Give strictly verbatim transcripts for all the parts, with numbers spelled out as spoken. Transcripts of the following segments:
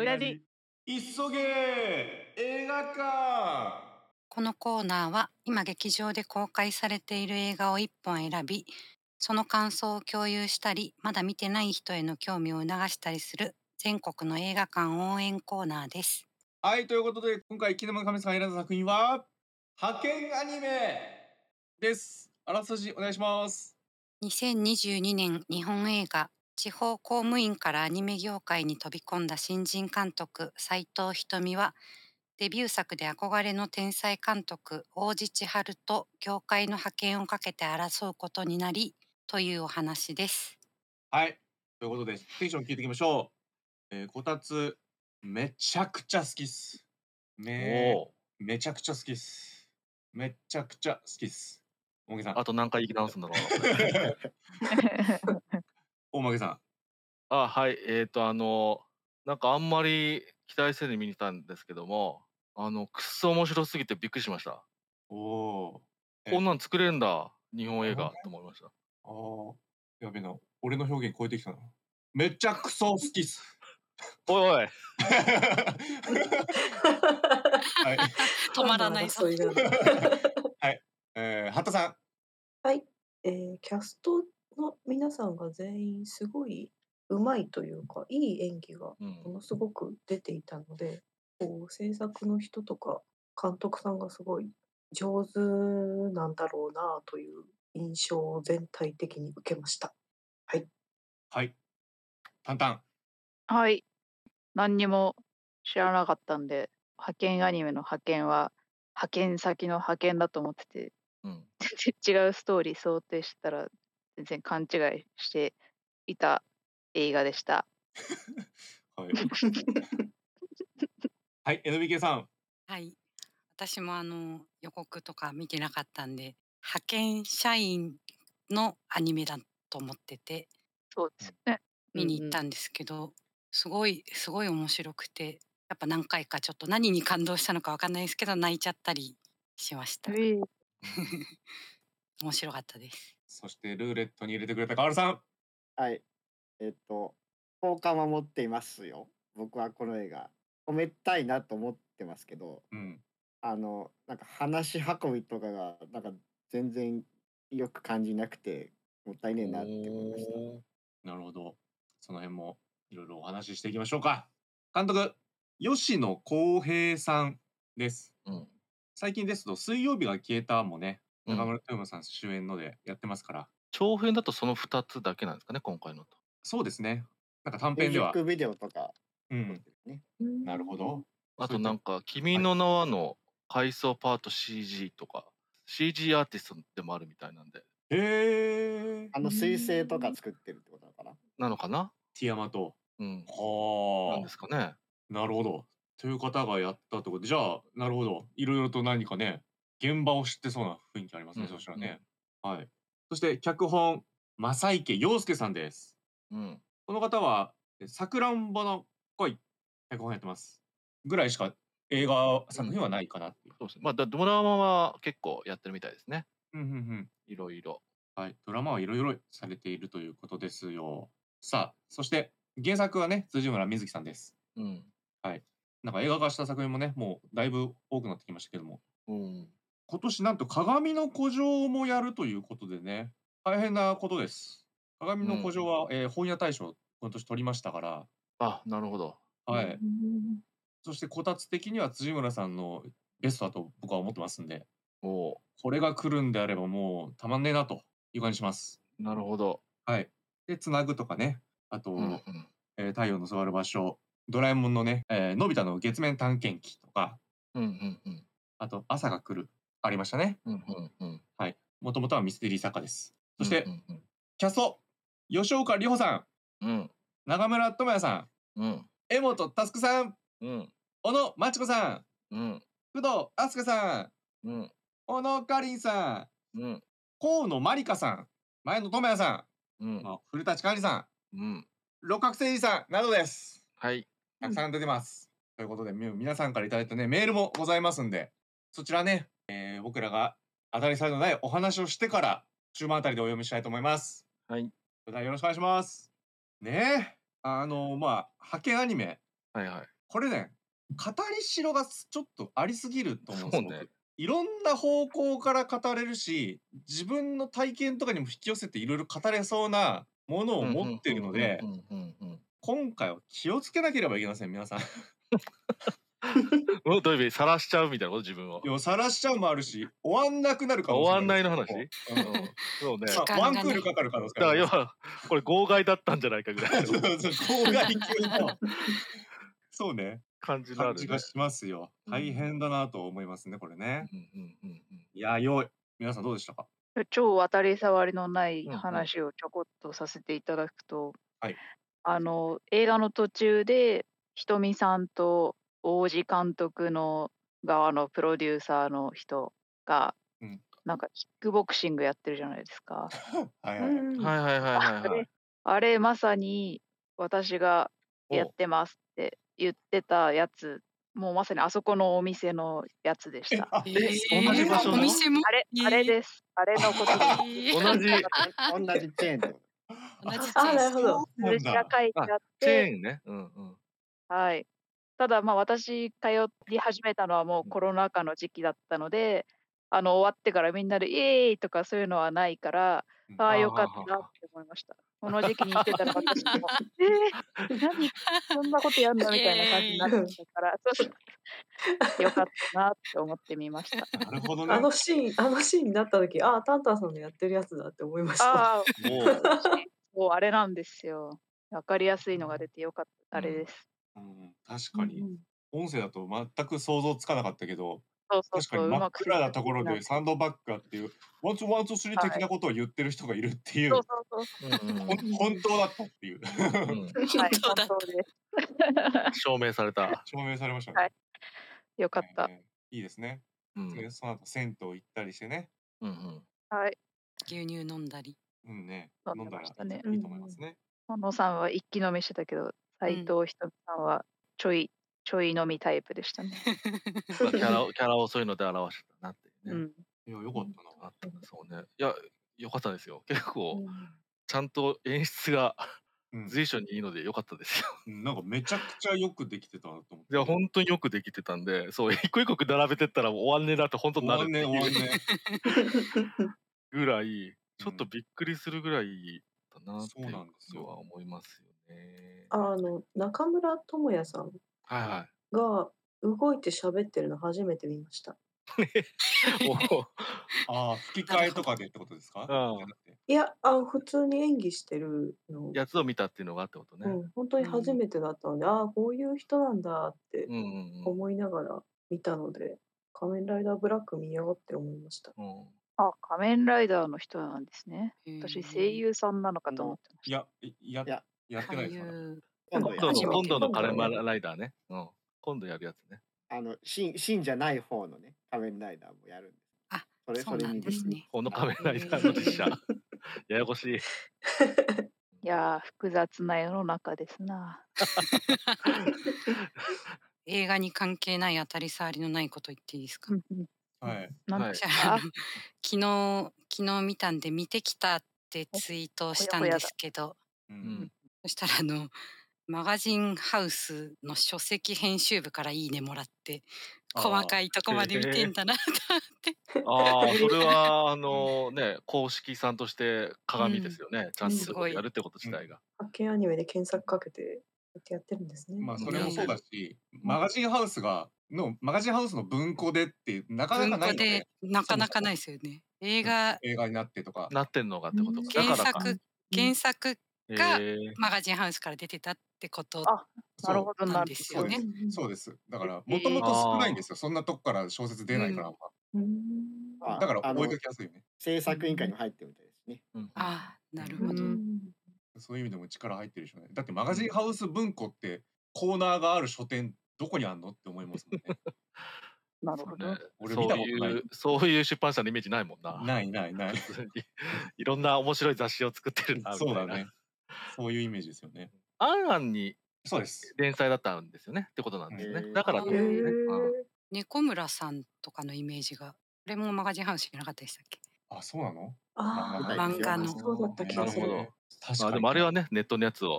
親父急げ映画館。 このコーナーは今劇場で公開されている映画をいっぽん選び、その感想を共有したり、まだ見てない人への興味を促したりする全国の映画館応援コーナーです。 はい、ということで今回キネマの神さんが選んだ作品は派遣アニメです。あらすじお願いします。 にせんにじゅうにねん日本映画、地方公務員からアニメ業界に飛び込んだ新人監督斉藤瞳は、デビュー作で憧れの天才監督大地千春と業界の覇権をかけて争うことになりというお話です。 はい、ということでテンション聞いていきましょう。えー、こたつめちゃくちゃ好きっす。めめちゃくちゃ好きっす。めちゃくちゃ好きっす。大げさん。 あと何回言い直すんだろうな。 大負けさん。 あ、はい。えっ、ー、と、あの、なんかあんまり期待せずに見に来たんですけども、あの、くっそ面白すぎてびっくりしました。 おお。 こんなん作れるんだ、日本映画と思いました。 ああ、やべえな。俺の表現超えてきたな。めっちゃクソ好きっす。 おいおい。 はい。 止まらないぞ。 争いなんだ。 はい。えー、八田さん。 はい。えー、キャストの皆さんが全員すごい上手いというか、いい演技がものすごく出ていたので、こう制作の人とか監督さんがすごい上手なんだろうなという印象を全体的に受けました。はい。 はい。タンタン。 はい。何にも知らなかったんで、派遣アニメの派遣は派遣先の派遣だと思ってて、 うん、 全然違うストーリー想定したら全然勘違いしていた映画でした。 はい。はい、エヌビーケー さん。 はい。私もあの予告とか見てなかったんで、派遣社員のアニメだと思ってて、 そうですね。 見に行ったんですけど、うんうん、すごいすごい面白くて、やっぱ何回かちょっと何に感動したのかわかんないですけど泣いちゃったりしました。えー、面白かったです。 そしてルーレットに入れてくれたカールさん。 はい。えっと好感は持っていますよ。僕はこの映画褒めたいなと思ってますけど、 うん、 あのなんか話し運びとかがなんか全然よく感じなくてもったいねえなって思いました。 なるほど。その辺もいろいろお話ししていきましょうか。監督吉野公平さんです、うん、最近ですと水曜日が消えたもね、中村豊馬さん主演のでやってますから、 長編だとそのふたつだけなんですかね、今回のと。 そうですね。なんか短編ではミュージックビデオとか、 うん、ね、なるほど。 あとなんか君の名はの回想パート シージー とか シージー アーティストでもあるみたいなんで。 へえ。 あの彗星とか作ってるってことなのかな。 なのかな。 ティアマと。 うん。 はあ。 なんですかね。 なるほど。という方がやったってことで、じゃあなるほど。いろいろと何かね、現場を知ってそうな雰囲気ありますね。うん、そしたらね、うん。はい。そして脚本正池洋介さんです。うん。この方はさくらんぼの恋脚本やってます。ぐらいしか映画作品はないかなっていう。 うん、そうですね。まあドラマは結構やってるみたいですね。 うんうんうん。 いろいろ。 はい、ドラマはいろいろされているということですよ。さあ、そして原作はね、辻村瑞希さんです。うん。はい。なんか映画化した作品もね、もうだいぶ多くなってきましたけども。うん。今年なんと鏡の古城もやるということでね、大変なことです。鏡の古城は、うん、えー、本屋大賞今年取りましたから。 あ、なるほど。 はい。そしてこたつ的には辻村さんのベストだと僕は思ってますんで。おこれが来るんであればもうたまんねえなという感じします。 なるほど。 はい。で、つなぐとかね。あと、うんうん、えー、太陽の座る場所。ドラえもんのね、えー、のび太の月面探検機とか。うんうんうん。あと、朝が来る。ありましたね。うんうんうん。はい。もともとはミステリー作家です。そして、うんうんうん、キャスト。吉岡里帆さん。うん。中村智也さん。うん。江本佑さん。うん。小野真知子さん。うん。工藤飛鳥さん。うん。小野かりんさん。うん。河野まりかさん。前野智也さん。うん。まあ、古舘寛治さん。うん。六角誠治さんなどです。はい。たくさん出てます。うん、ということで、皆さんからいただいたね、メールもございますんで、そちらね、えー、僕らが当たり障りのないお話をしてから、中盤あたりでお読みしたいと思います。はい。それではよろしくお願いします。ねえ、あの、まあ、派遣アニメ。はいはい。 これね、語りしろがちょっとありすぎると思うんですよ、 そうね。 僕。いろんな方向から語れるし、自分の体験とかにも引き寄せていろいろ語れそうなものを持っているので、今回は気をつけなければいけません、皆さん。 どういう意味？晒しちゃうみたいなこと自分を。 いや、晒しちゃうもあるし、終わんなくなる可能性終わんないのもあ話？ るんですよ。 うん。そうね。 まあ、ワンクールかかる可能性だあります。 から要は、これ号外だったんじゃないかぐらいの。 そうそう、号外級の、そうね、 感じのあるね。 感じがしますよ。大変だなと思いますね、これね。 うんうんうんうん。 いや、よい。皆さんどうでしたか？ 超当たり障りのないうんうん。 話をちょこっとさせていただくと、 はい。 あの、映画の途中で、ひとみさんと王子監督の側のプロデューサーの人が、 うん。 なんかキックボクシングやってるじゃないですか。 はいはいはい。 うん。 はいはいはいはいはい。 あれあれまさに私がやっおう。 てますって言ってたやつ、もうまさにあそこのお店のやつでしえ、 た。 あ、 え、 え同じえ、 場所の？ お店も？ あれ、あれええ。 です。あれのことです。 ええ。 同じ同じチェーンってこと。 同じチあ、 ェーン。 なるほど。 そうなん数字がだ。 あ、 書いてあっチェて、 ーンね。うんうん。 はい。ただ、まあ、私通い始めたのはもううん。 コロナ禍の時期だったので、あの、終わってからみんなでイエーイとかそういうのはないから、 うん。 ああ、 ああ、 よかっはあはあはたって思いました。この時期に行ってたら私も、ええ、何、そんなことやんのイみたいな感じになっエーイ。 うん。 てたから、そうそう。よかったなって思ってみました。 なるほどあね。 のシーンあのシーンになった時、ああ、タンタンさんのやってるやつだって思いました。 ああ、 おお。 そう、あれなんですよ。分かりやすいのが出てよかった、 うあれでん。 す。 うん、確うんうかに。 ん。 音声だと全く想像つかなかったけど、 そうそうそう、う確かに真っまく説暗なところ明なでサンドバッグがっていう、ワンツーワンツースリー的はい。 なことを言ってる人がいるっていそうう、 そうそう。 うんうんほんうん。 本当だったっていう。 うん。 はい、 本当だった。 本当です。 証明された。 証明されましたね。 はい、よかった。 ええ、いいですね。 うん。 で、その後銭湯行ったりしてね。 うんうん。 はい。 牛乳飲んだり。 うんね、 飲んで飲んだらいいとましたね。 いいと思いますね。 小野さんは一気飲みしてたけど、 う斉ん。 藤ひとみさんはちょいちょい飲みタイプでしたね。 ま、キャラをキャラをそういうので表してたなっていうね。 うん。 いや、良うん。 かったな。 あったね、そうね。いや、良かったですよ。結う構ん。 ちゃんと演出がうん。 随所にいいので良かったですよ。 うん、なんかめちゃくちゃよくできてたなと思っいや、 て。 ほんとによくできてたんで、そう、一個一個並べてったら終わんねえなってほんとになるって終わんねいう終わんね。 ぐらい、ちょっとうん。 びっくりするぐらいだなっそうていうなんですよ。 のは思いますよね。 あの、中村倫也さんはいはい。 が動いて喋ってるの初めて見ました。 おお。 ああ、吹きなるほど。 替えとかでってことですか？ うん。 じゃなくて。 いや、あ、普通に演技してるのやつを見たっていうのがってことね。 うん、ほんとに初うん。 めてだったので、ああ、こういう人なんだってうんうんうん。 思いながら見たので、仮面ライダーブラック見ようって思いました。 うん。 あ、仮面ライダーの人なんですね。 へ私、声え。 優さんなのかあの、 と思ってました。 いや、いやいや、 やってないです、まだ。 俳優。 今度やる。 今度の初めて今度の今度やる。 仮面ライダーね。うん。今度やるやつね。 あの、しん信じゃない方のね、仮面ライダーもやるんです。 あ、 それそうなんそれにですね。 ですね。 このはい。 仮面ライダーの実写。 へえ。 ややこしい。 いや、複雑な世の中ですな。 映画に関係ない当たり障りのないこと言っていいですか？ うんうん。 はい。 なんはい。 ですか？ 私あの、昨日昨日見たんで見てきたってお、 ツイートをほしたんでやほやだ。 すけど、 う。 うんん。 そしたらあの、マガジンハウスの書籍編集部からいいねもらって、細ああ。 かいとこまで見てへえ。 んだなと思って。 ああ、それはあうん。 の、ね、公式さんとしてう鏡ですん。 よね。ちゃうん。 んとそういうことすごい。 やるってことうん。 自体が。 発見アニメで検索かけて、やってやってるんですね。 まあ、それもそうね。 だし、マガジンハウスがのマガジンハウスの文庫でってなかな文かないの庫でで、 なかなかなそもそも。 いですよね。映うん。 画映画になってとか。 なってんのがっうてことか。だん。 原からか。 作うん。 原作がへえ。 マガジンハウスから出てたってことあ、なるそほどう。 なんなるほど。 ですよね。 そうです。 うんうん。 そうです。だから、 ええ。 もともと少ないんああ。 ですよ。そんなとこから小説出うん。 ないから、あんま。 うーん。 あ、 だから追いあの、 かけやすいよね。 制う作委員会にん。 も入ってるみたいですね。 うんうんああ、 うん。ううなるほど。 ん。 そういう意味でも力入ってるでしょうね。だってマガうん。 ジンハウス文庫ってコーナーがある書店どこにあんのって思いますもんね。 そうね。 なるほど。 俺見そうたことない。 いうそういう出版社のイメージないもんな。 ないないない。 普通にいろんな面白い雑誌を作ってるなみたいな。 そうだね。そういうイメージですよね。 アンアンにそうです。 連載だったんですよねってことなんうん。 ですね。 へだからってへことですね。うん。 え。 猫村さんとかのイメージが、あれもマガジンハウスじゃなかったでしたっけ？ あ、そうなの？漫あ画の。 みたいですよ。 漫画の。 あ、そうだった気なるほど。 がする。 確かにね。 まあでもあれはね、ネットのやつを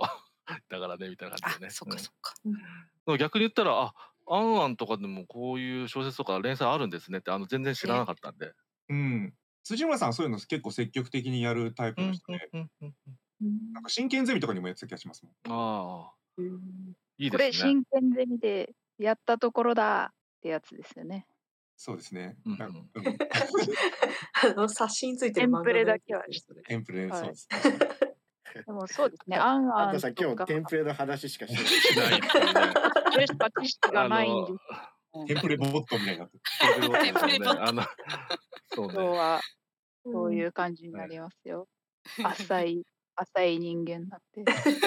だからねみたいな感じでね。 そっかそっか。 うんでも逆に言ったら、あ、アンアンとかでもこういう小説とか連載あるんですねって、あの全然知らなかったんで。 うん。辻村さんそういうの結構積極的にやるタイプうんの人で、 うんうんうん。 なんか真剣ゼミとかにもやってた気がしますもん。 ああ、 うんいいこれ、 ですね。 真剣ゼミでやったところだってやつですよね。 そうですね。 うんうんなんかうんあの冊子についてる漫テンプレ画のやつでだけはすね、それ。 テンプレ、 はいそうです。確かにでもそうですね、アンアンあんたさん、今とか、 日テンプレの話しかしてない。 しないっていうね。 それしか知識があないんでの、 す。 テンプレボットみたいになってる。 テーブルボットテンプレボットね、あの、そうね。 今日はそううんいう感じになりますよ。浅い、浅い人間になって。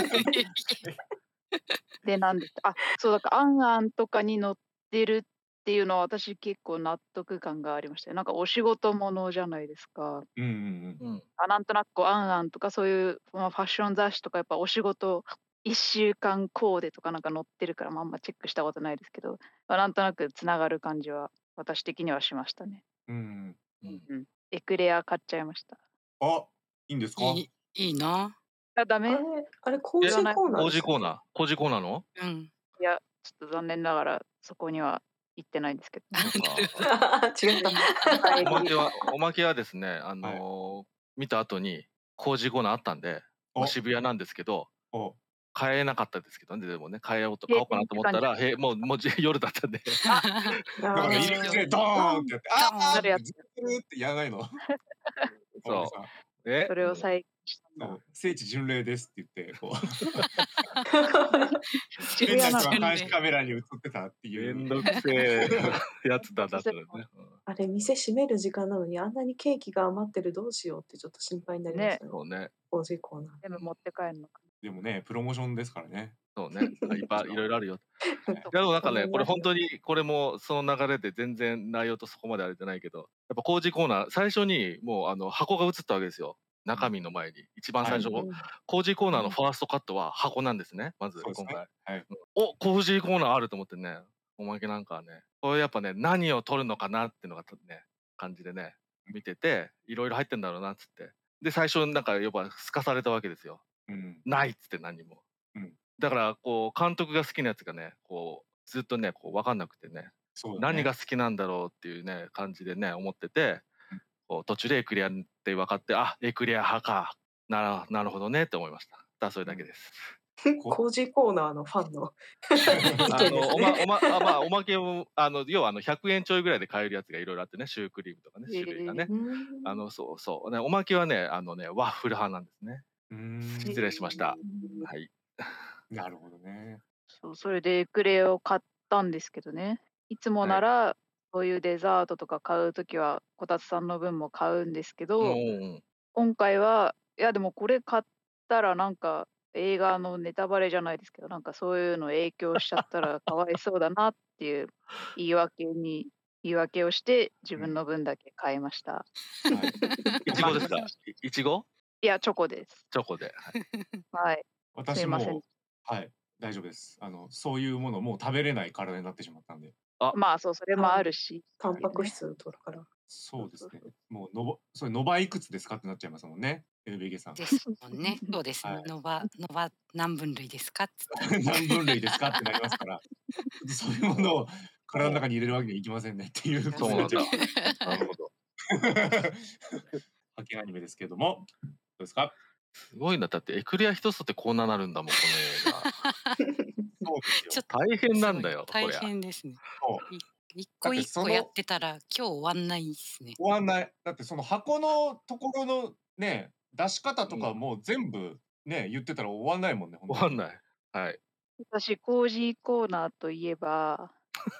で、なんですあ、そうだから、アンアンとかに載ってるっていうのは私結構納得感がありましたよ。なんかお仕事ものじゃないですか。 うんうんうん。 うん。 あ、なんとなくこう、アンアンとかそういう、まあ、ファッション雑誌とかやっぱお仕事いっしゅうかんコーデとかなんか載ってるから、まあ、あんまチェックしたことないですけど、まあ、なんとなくつながる感じは私的にはしましたね。 うん。 うんうん。エクレア買っちゃいました。 あ、いいんですか？ いい、いいな。 あ、ダメ？ あれ、あれ、工事言わない。 コーナー工でしたっけ？ 事コーナー工事コーナーのうん。 いや、ちょっと残念ながらそこには行ってないんですけどね。 あ違った。 はいおまけは、おまけはですね、あはい。 のー見た後に工事コーナーあったんで、まあ、 お、 渋谷なんですけど、 お、 買えなかったですけどね、でもね、買えようと、買お閉うかな店時間じゃと思ったら、へもう、もうじ夜だったんで。 あ、 だから入り口でドーンってやって、あドーンあってなるやつ。 ずるってやらないの？おまけそさん。 う。えそれを再現したんだ。 そう、聖地巡礼ですって言って、こう渋谷なの。 店内は監視カメラに映ってたってめいう。 んどくせえやつだだったらね。 あれ、店閉める時間なのに、あんなにケーキが余ってる、どうしようってちょっと心配になりましね。 たね。 そうね。 工事コーナー。 全部持って帰るのか。 でもね、プロモーションですからね。 そうね。いっぱいいろいろあるよ。 はい。 いやでもなんかね、これこんなにある本当に、これもその流れで全然内容とそこまであれじゃないけど、やっぱ工事コーナー、最初にもうあの箱が映ったわけですよ。中身の前に。一番はい。 最初、 うんうん工事コーナーのファーストカットは箱なんですね、まずそうですね。 今回。 はい。 うんお、工事コーナーあると思ってね、おまけなんかはね、これやっぱね、何を撮るのかなっていうのがね、感じでね、見てて、いろいろ入ってんだろうなっつって。で、最初なんかやっぱすかされたわけですよ。 うん。 ないっつって何も。 うん。 だからこう監督が好きなやつがね、こうずっとね、こう分かんなくてね、何そうだね。 が好きなんだろうっていうね、感じでね、思ってて、 うん。 こう途中でエクレアって分かって、あ、エクレア派か。ならなるほどねって思いました。ただそれだけです。 こ工事コーナーのファンの意あ見ですの、おま、 ね。 おま、あ、まあ、おまけも、あの、要はあの、ひゃくえんちょいぐらいで買えるやつがいろいろあってね、シュークリームとかね、 え種類がね。 うーあん。 の、そうそう。ね、おまけはね、あのね、ワッフル派なんですね。 うーん。 失礼しました。はい。 なるほどね。 そう、それでエクレアを買ったんですけどね。いつもは。 ないら、そういうデザートとか買うときは、こたつさんの分も買うんですけうど、 ん。 今回は、いやでもこれ買ったらなんか映画のネタバレじゃないですけど、なんかそういうの影響しちゃったらかわいそうだなっていう言い訳に、言い訳をして自うん。 分の分だけ買いました。 はい。 いちごですか？いいちご？ いや、チョコです。 チョコで。はい。 はい。す私いません。 も、はい、大丈夫です。あの、そういうものもう食べれない体になってしまったんで。 あ。 まあ、そう、それもあるし。 タンパクね。 質取るから。 そうですね。もうのばそれノバいくつですかってなっちゃいますもんね、エルビーケー さん。 ですもんね。そうですね。 はい。 ノバノバ何分類ですかっつって。 何分類ですかってなりますから、そういうものを体の中に入れるわけにはいきませんねっていうことそうなんだ。 になっちゃいます。 なるほど。 派遣アニメですけれども、どうですか？ すごいな。だってエクレア一つとってこんななるんだもん、この映画。 そうですよ。 ちょっと大変なんすごいだよ、こ大りゃ。 変ですね。 そう。 い一だってそ個一個やっのてたら今日終わんないっすね。 終わんない。だってその箱のところのね、出し方とかうん。 もう全部ね、言ってたら終わんないもんね、ほんとに。 終わんない。はい。 私、コージーコーナーといえば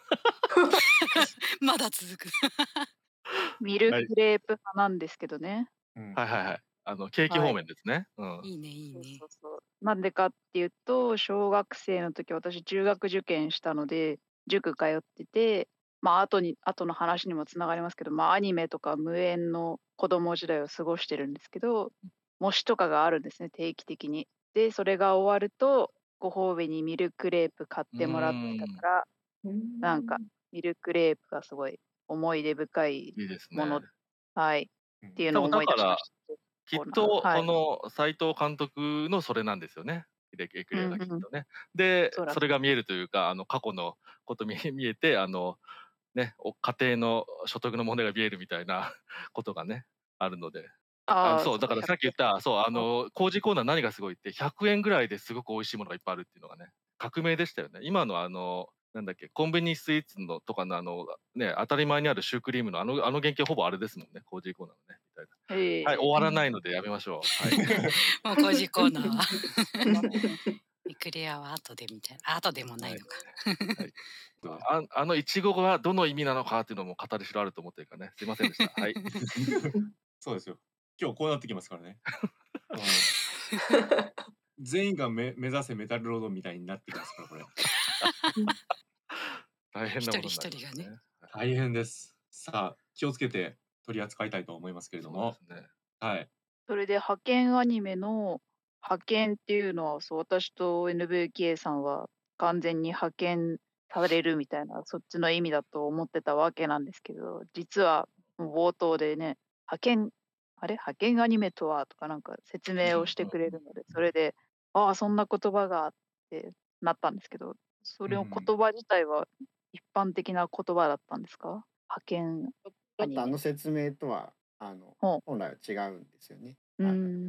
まだ続く。 ミルはい。 クレープ派なんですけどね。 うん。 はいはいはい。あの、ケーキ方はい。 面ですね。うん。 いいねいいそうね。 そうそう。なんでかっていうと、小学生の時、私中学受験したので、塾通ってて、まあ、後に後の話にもつながりますけど、まあ、アニメとか無縁の子供時代を過ごしてるんですけど、模試とかがあるんですね、定期的に。で、それが終わると、ご褒美にミルクレープ買っうてもらってたーん。 から、 うーなんかん。 ミルクレープがすごい思い出深いいいですものね。 はい、 うん。 っていう多分だのを思い出しから、 ました。 きっコーナー。 とこはい。 の斉藤監督のそれなんですよね。 エクレアがきっとね。 うんうん、 でそらそれが見えるというか、あの過去のこと見見えて、あのね、お家庭の所得の問題が見えるみたいなことがねあるので。あああ、 そうだそっか、 からさっき言ったそうあの工事コーナー何がすごいってひゃくえんぐらいですごく美味しいものがいっぱいあるっていうのがね革命でしたよね。今のあのなんだっけコンビニスイーツのとかのあのね当たり前にあるシュークリームのあのあの原型ほぼあれですもんね、工事コーナーのねみたいな。 へはい、終わえ。 らないのでやめましょう。はい。 もう工事コーナーはエクレアは後でみたいな、後でもないのか。 はい。ああのいちごがどの意味なのかっていうのも語りしろあると思ってるからね。すいませんでした。はい。 そうですよ。今日こうなってきますからね。うん全員がめ目指せメタルロードみたいになってきますからこれ。 大変なことになります一人一人がね。 大変です。さあ気をつけて取り扱いたいと思いますけれども。 そうですね。 はい。 それで派遣アニメの派遣っていうのは、そう私と エヌブイケー さんは完全に派遣されるみたいなそっちの意味だと思ってたわけなんですけど、実はもう冒頭でね、派遣あれ派遣アニメとはとかなんか説明をしてくれるので、それでああそんな言葉があってなったんですけど、それの言葉自体は一般的な言葉だったんですか？派遣ちょっとあの説明とはあの本来は違うんですよね。 うん。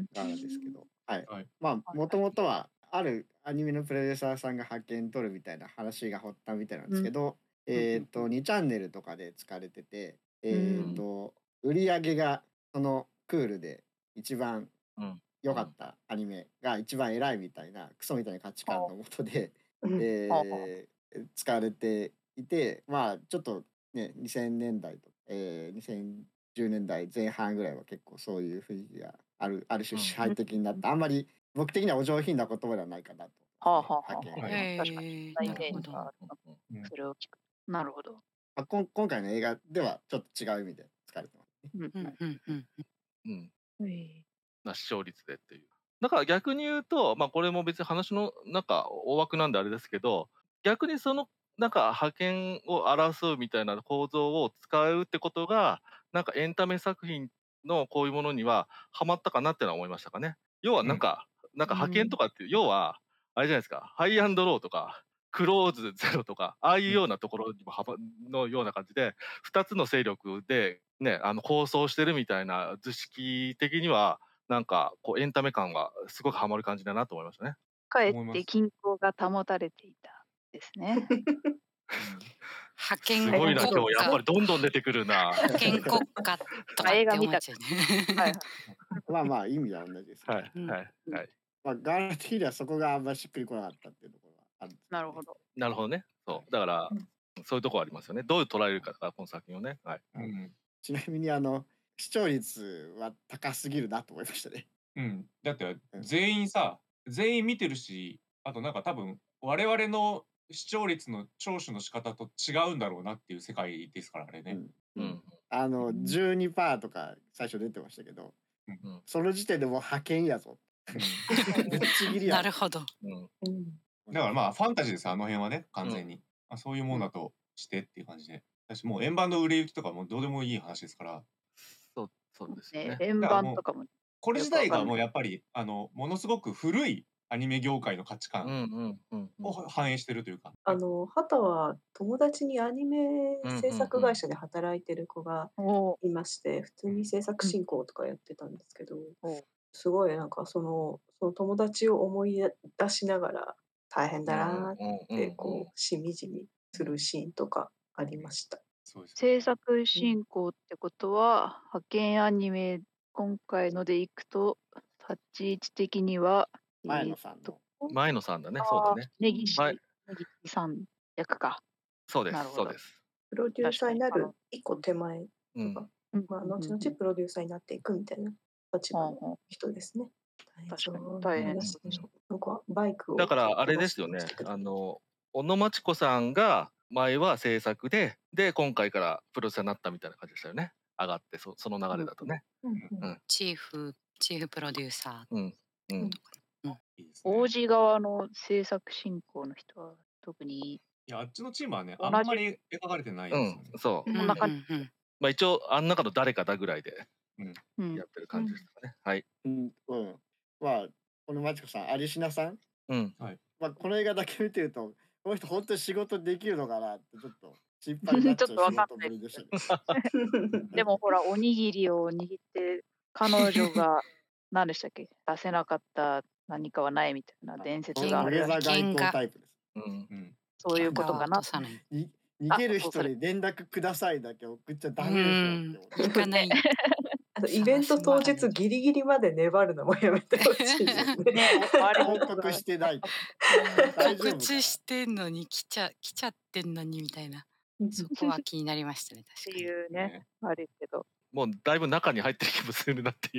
なんですけど、はい。 はい、 まあもともとはあるアニメのプロデューサーさんが派遣取るみたいな話が発端みたいなんですけど、うん、えっとにチャンネルとかで使われてて、えっと売り上げがそのクールで一番良かったアニメが一番偉いみたいなクソみたいな価値観のもとで、えー、使われていて、まあちょっとねにせんねんだいと、えー、にせんじゅうねんだいぜん半ぐらいは結構そういう雰囲気があるある種支配的になって、あんまり僕的にはお上品な言葉ではないかなと、ね。 はあはあはあ、 派遣、 はい、確かにそんなイメージがある。それを聞く。なるほど。 あこん今回の映画ではちょっと違う意味で使われてますね。 うん。な視聴率でっていう。だから逆に言うと、まあこれも別に話のなんか大枠なんであれですけど、逆にそのなんか派遣を争うみたいな構造を使うってことが、なんかエンタメ作品のこういうものにはハマったかなってのは思いましたかね。要はなんか、うん、なんか派遣とかっていう、要はあれじゃないですか、ハイアンドローとかクローズゼロとかああいうようなところにも幅のような感じでふたつの勢力でねあの構想してるみたいな図式的にはなんかこうエンタメ感がすごくハマる感じだなと思いましたね。 かえって均衡が保たれていたですね。 派遣すごいな今日やっぱりどんどん出てくるな。 派遣国家とかって思っちゃうね。 はい。まあまあ意味は同じです。 はいはいはい。 まあガーラ的にはそこがあんまりしっくりこなかったっていうところはあるんです、ね。 なるほど。 なるほどね。そうだから、うん、そういうところありますよね。どういう捉えるかこの作品をね。はい。 うん、ちなみにあの視聴率は高すぎるなと思いましたね。 うん。だって全員さ、全員見てるし、あとなんか多分我々の視聴率の聴取の仕方と違うんだろうなっていう世界ですからね。 うん。うん、あの じゅうにパーセント とか最初出てましたけど、うん、その時点でもう派遣やぞ。 なるほど。 うん、だからまあファンタジーですあの辺はね完全に、うん、まあ、そういうものだとしてっていう感じで、私もう円盤の売れ行きとかもどうでもいい話ですから。 そうそうですね。 円盤とかもこれ自体がもうやっぱりあのものすごく古いアニメ業界の価値観を反映してるというか。 あの畑は友達にアニメ制作会社で働いてる子がいまして、普通に制作進行とかやってたんですけど、すごいなんかそのその友達を思い出しながら大変だなってこうしみじみするシーンとかありました。 制作進行ってことは、派遣アニメ今回のでいくと立ち位置的には前野さんの前野さんだね。そうだね。 根岸、根岸さん役か。 そうです。そうです。 プロデューサーになる一個手前とか、まあ後々プロデューサーになっていくみたいな立場の人ですね。 確かに大変ですね。 なんかバイクをだからあれですよね。あの小野真知子さんが前は制作でで今回からプロデューサーになったみたいな感じでしたよね。上がってそその流れだとね。 チーフチーフプロデューサー。 うんうん。 王子側の制作進行の人は特にいやあっちのチームはねあんまり描かれてないですよね。 うん、そう。 こんな感じ。 まあ一応あん中の誰かだぐらいでやってる感じですかね。はい。 うんうん。まあ小野真知子さん有品さんうん。 はい。 まあ、この映画だけ見てると、この人本当に仕事できるのかなってちょっと心配になっちゃう仕事ぶりでしたね。 でもほら、おにぎりを握って、彼女が何でしたっけ、出せなかった何かはないみたいな伝説があるらしい。 土下座外交タイプです。 うん。 そういうことかな。 落とさない。 に逃げる人に連絡くださいだけ送っちゃダメでしょって思って。 行かない。 あとイベント当日ギリギリまで粘るのもやめてほしいですね。 ね、 報告してない。大丈夫か告知してんのに来ちゃ来ちゃってんのにみたいな。そこは気になりましたね。確かってに。 いうね、悪いけど。 もうだいぶ中に入ってる気もするなっていう。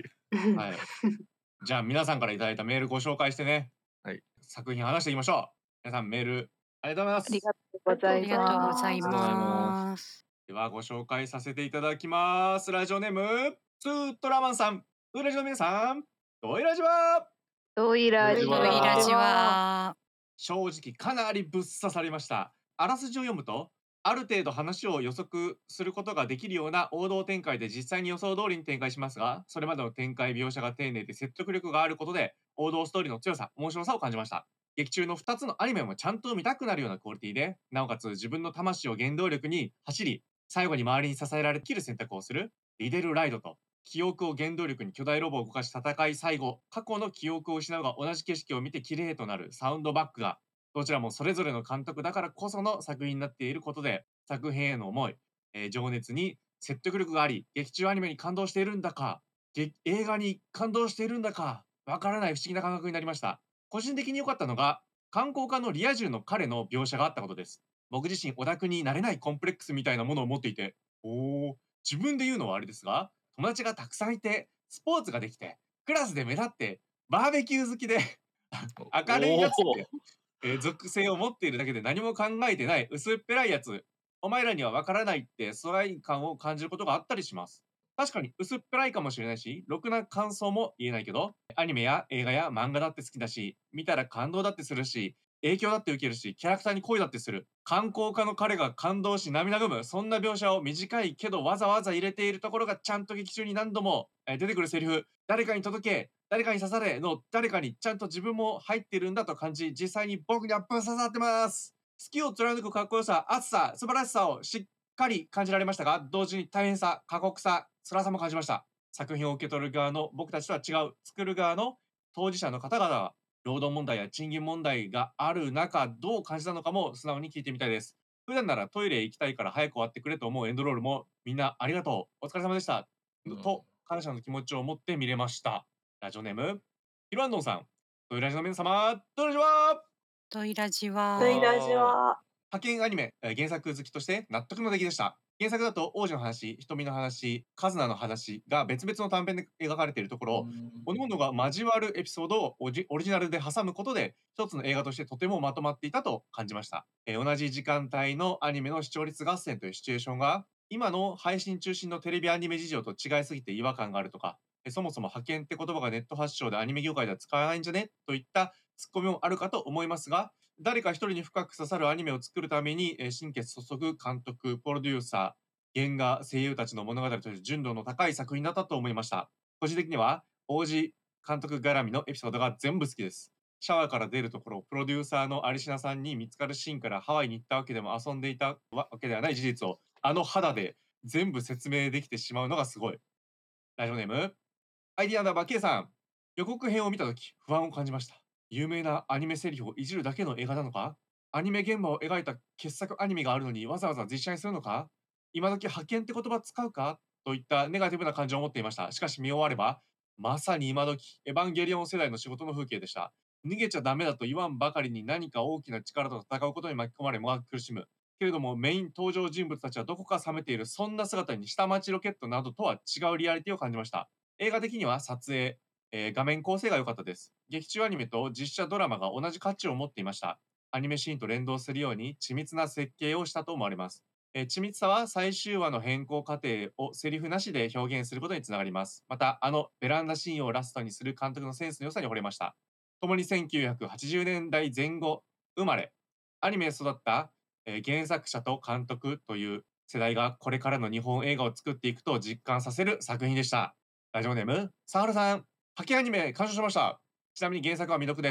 はい。じゃあ皆さんからいただいたメールご紹介してね。 はい。 作品話していきましょう。皆さんメールありがとうございます。 ありがとうございありがとうございまます。 ではご紹介させていただきます。ラジオネームツートラマンさん。トイラジの皆さん、トイラジはトイラジトイラジは正直かなりぶっ刺さりました。あらすじを読むと、ある程度話を予測することができるような王道展開で実際に予想通りに展開しますが、それまでの展開描写が丁寧で説得力があることで、王道ストーリーの強さ、面白さを感じました。劇中のふたつのアニメもちゃんと見たくなるようなクオリティで、なおかつ自分の魂を原動力に走り、最後に周りに支えられきる選択をするリデルライドと、記憶を原動力に巨大ロボを動かし戦い最後、過去の記憶を失うが同じ景色を見て綺麗となるサウンドバックが、どちらもそれぞれの監督だからこその作品になっていることで、作品への思い、えー、情熱に説得力があり、劇中アニメに感動しているんだか、映画に感動しているんだか、わからない不思議な感覚になりました。個人的に良かったのが、観光家のリア充の彼の描写があったことです。僕自身、オタクになれないコンプレックスみたいなものを持っていて、おー、自分で言うのはあれですが、友達がたくさんいて、スポーツができて、クラスで目立って、バーベキュー好きで明るいやつって、えー、属性を持っているだけで何も考えてない薄っぺらいやつ、お前らにはわからないって疎外感を感じることがあったりします。確かに薄っぺらいかもしれないし、ろくな感想も言えないけど、アニメや映画や漫画だって好きだし、見たら感動だってするし、影響だって受けるし、キャラクターに恋だってする。観光家の彼が感動し涙ぐむ、そんな描写を短いけどわざわざ入れているところがちゃんと劇中に何度も出てくるセリフ、誰かに届け、誰かに刺されの誰かにちゃんと自分も入ってるんだと感じ、実際に僕にはぶっ刺さってます。好きを貫くかっこよさ、熱さ、素晴らしさをしっかり感じられましたが、同時に大変さ、過酷さ、辛さも感じました。作品を受け取る側の僕たちとは違う、作る側の当事者の方々は、労働問題や賃金問題がある中、どう感じたのかも素直に聞いてみたいです。普段ならトイレ行きたいから早く終わってくれと思うエンドロールも、みんなありがとう、お疲れ様でした、うん、と感謝の気持ちを持って見れました。ラジオネーム、ヒロアンドンさん、トイラジの皆様、トイラジはトイラジはトイラジは派遣アニメ、原作好きとして納得の出来でした。原作だと王子の話、瞳の話、カズナの話が別々の短編で描かれているところ、各々が交わるエピソードをオリジナルで挟むことで、一つの映画としてとてもまとまっていたと感じました。えー、同じ時間帯のアニメの視聴率合戦というシチュエーションが、今の配信中心のテレビアニメ事情と違いすぎて違和感があるとか、そもそも派遣って言葉がネット発祥でアニメ業界では使わないんじゃねといったツッコミもあるかと思いますが、誰か一人に深く刺さるアニメを作るために、えー、心血注ぐ監督、プロデューサー、原画、声優たちの物語として純度の高い作品だったと思いました。個人的には、王子監督絡みのエピソードが全部好きです。シャワーから出るところ、プロデューサーのアリシナさんに見つかるシーンからハワイに行ったわけでも遊んでいたわけではない事実を、あの肌で全部説明できてしまうのがすごい。ラジオネーム、アイディアンダーバー K さん、予告編を見たとき不安を感じました。有名なアニメセリフをいじるだけの映画なのか？アニメ現場を描いた傑作アニメがあるのにわざわざ実写にするのか？今時派遣って言葉使うか？といったネガティブな感情を持っていました。しかし見終われば、まさに今時、エヴァンゲリオン世代の仕事の風景でした。逃げちゃダメだと言わんばかりに何か大きな力と戦うことに巻き込まれもが苦しむ。けれどもメイン登場人物たちはどこか冷めている、そんな姿に下町ロケットなどとは違うリアリティを感じました。映画的には撮影、えー、画面構成が良かったです。劇中アニメと実写ドラマが同じ価値を持っていました。アニメシーンと連動するように緻密な設計をしたと思われます。えー、緻密さは最終話の変更過程をセリフなしで表現することにつながります。また、あのベランダシーンをラストにする監督のセンスの良さに惚れました。共にせんきゅうひゃくはちじゅうねんだいぜん後生まれ、アニメで育った、えー、原作者と監督という世代がこれからの日本映画を作っていくと実感させる作品でした。ラジオネーム、サハルさん、派遣アニメ鑑賞しました。ちなみに原作は未読です。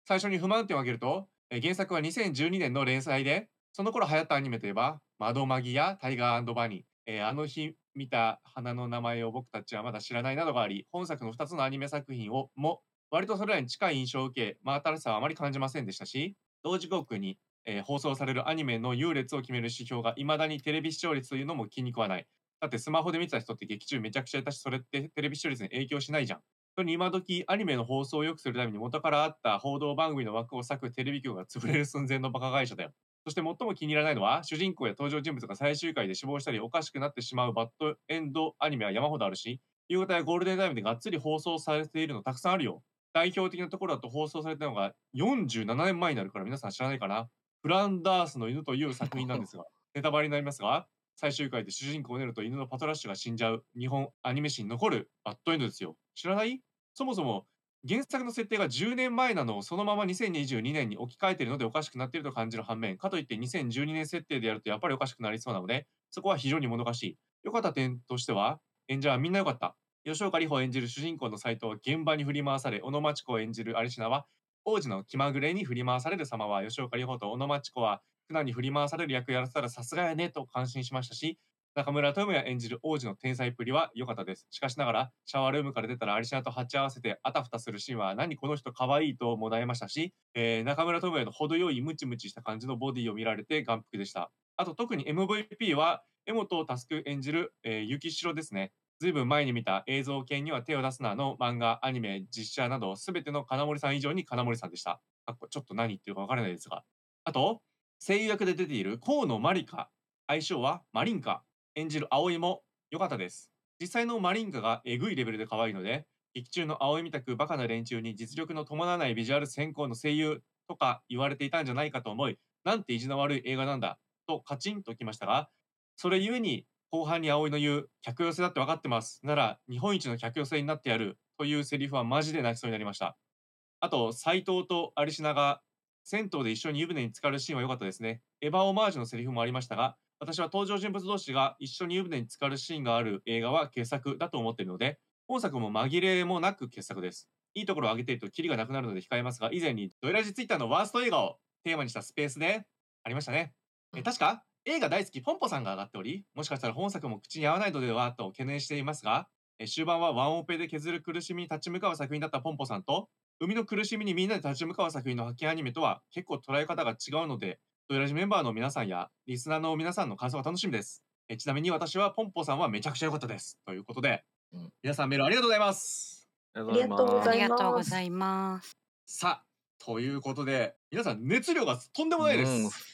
最初に不満点を挙げると、えー原作はにせんじゅうにねんの連載で、その頃流行ったアニメといえば、窓マギやタイガーバニー、えーあの日見た花の名前を僕たちはまだ知らないなどがあり、本作のふたつのアニメ作品をも、割とそれらに近い印象を受け、真新しさはあまり感じませんでしたし、同時刻に、えー放送されるアニメの優劣を決める指標が未だにテレビ視聴率というのも気に食わない。だってスマホで見てた人って劇中めちゃくちゃいたし、それってテレビ視聴率に影響しないじゃん。それに今時アニメの放送を良くするために元からあった報道番組の枠を割くテレビ局が潰れる寸前のバカ会社だよ。そして最も気に入らないのは、主人公や登場人物が最終回で死亡したりおかしくなってしまうバッドエンドアニメは山ほどあるし、夕方やゴールデンタイムでがっつり放送されているのたくさんあるよ。代表的なところだと放送されたのがよんじゅうななねんまえになるから皆さん知らないかな。フランダースの犬という作品なんですが、ネタバレになりますが、最終回で主人公をネルと犬のパトラッシュが死んじゃう日本アニメ史に残るバッドエンドですよ。知らない？そもそも原作の設定がじゅうねんまえなのをそのままにせんにじゅうにねんに置き換えているのでおかしくなっていると感じる反面、かといってにせんじゅうにねん設定でやるとやっぱりおかしくなりそうなので、そこは非常にもどかしい。良かった点としては、演者はみんな良かった。吉岡里帆演じる主人公の斎藤は現場に振り回され、小野真知子を演じる有品は王子の気まぐれに振り回される様は、吉岡里帆と小野真知子は苦難に振り回される役やらせたらさすがやねと感心しましたし、中村智也演じる王子の天才っぷりは良かったです。しかしながら、シャワールームから出たらアリシナと鉢合わせてあたふたするシーンは、何この人可愛いともだえましたし、えー、中村智也の程よいムチムチした感じのボディを見られて眼福でした。あと特に エムブイピー は、江本佑演じる、えー、雪城ですね。ずいぶん前に見た映像系には手を出すなの漫画、アニメ、実写など、すべての金森さん以上に金森さんでした。あちょっと何言ってるかわからないですが。あと、声優役で出ている河野まりか、愛称はマリンカ。演じる葵も良かったです。実際のマリンカがえぐいレベルで可愛いので、劇中の葵みたくバカな連中に実力の伴わないビジュアル先行の声優とか言われていたんじゃないかと思い、なんて意地の悪い映画なんだとカチンときましたが、それゆえに後半に葵の言う客寄せだって分かってます。なら日本一の客寄せになってやるというセリフはマジで泣きそうになりました。あと、斎藤と有品が銭湯で一緒に湯船に浸かるシーンは良かったですね。エヴァオマージュのセリフもありましたが、私は登場人物同士が一緒に湯船に浸かるシーンがある映画は傑作だと思っているので、本作も紛れもなく傑作です。いいところを挙げているとキリがなくなるので控えますが、以前にドイラジツイッターのワースト映画をテーマにしたスペースでありましたね。え確か映画大好きポンポさんが上がっており、もしかしたら本作も口に合わないのではと懸念していますが、え終盤はワンオペで削る苦しみに立ち向かう作品だったポンポさんと、海の苦しみにみんなで立ち向かう作品の発見アニメとは結構捉え方が違うので、ドイラジメンバーの皆さんやリスナーの皆さんの感想が楽しみです。えちなみに私はポンポさんはめちゃくちゃ良かったです。ということで、うん、皆さんメールありがとうございます。 ありがとうございます。 さあ、ということで、皆さん熱量がとんでもないです。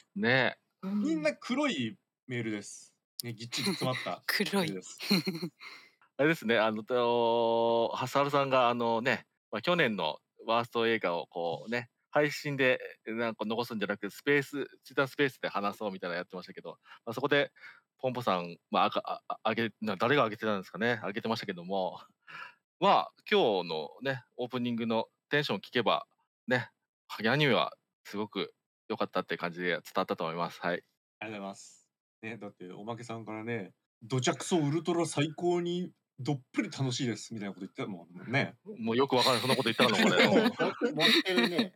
うん、ね。 みんな黒いメールです。ね、ぎっちり詰まった黒いです。 あれですね、あの、ハサルさんがあのね、まあ、去年のワースト映画をこうね、配信でなんか残すんじゃなくて、スペース、ツイッタースペースで話そうみたいなのやってましたけど、まあ、そこで、ポンポさん、まあ、あああげ、誰が上げてたんですかね、上げてましたけども、まあ、今日のね、オープニングのテンション聞けば、ね、ハゲアニメはすごく良かったって感じで伝わったと思います。はい。 ありがとうございます。ね、だっておまけさんからね、どちゃくそウルトラ最高にどっぷり楽しいですみたいなこと言ってたもんね。 もうよくわかんない、そんなこと言ったのこれ。 持ってるね。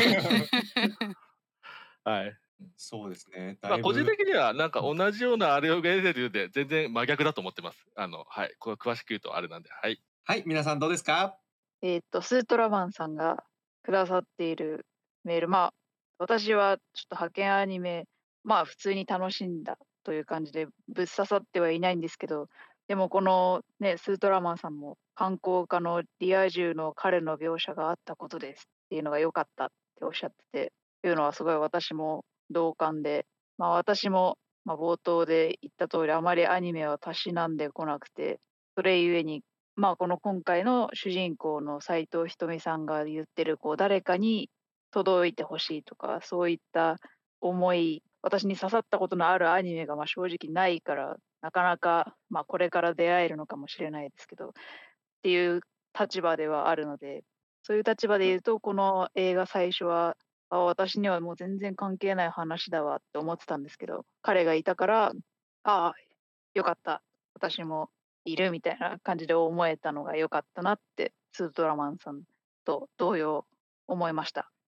はい。 そうですね。 まあ個人的にはなんか同じようなあれを出てるで全然真逆だと思ってます。あのはい、これ詳しく言うとあれなんで、はい。 はい、皆さんどうですか？ えっとスートラマンさんがくださっているメール、まあ私はちょっと派遣アニメ、まあ普通に楽しんだという感じでぶっ刺さってはいないんですけど、でもこのねスートラマンさんも観光家のリア充の彼の描写があったことですっていうのが良かったっておっしゃってて、というのはすごい私も同感で、まあ私もまあ冒頭で言った通りあまりアニメはたしなんでこなくて、それゆえにまあこの今回の主人公の斎藤ひとみさんが言ってるこう誰かに届いてほしいとかそういった思い、私に刺さったことのあるアニメがまあ正直ないから、なかなかまあこれから出会えるのかもしれないですけどっていう立場ではあるので、そういう立場で言うとこの映画最初はあ私にはもう全然関係ない話だわって思ってたんですけど、彼がいたからああよかった、私もいるみたいな感じで思えたのが良かったなってスートラマンさんと同様思いました。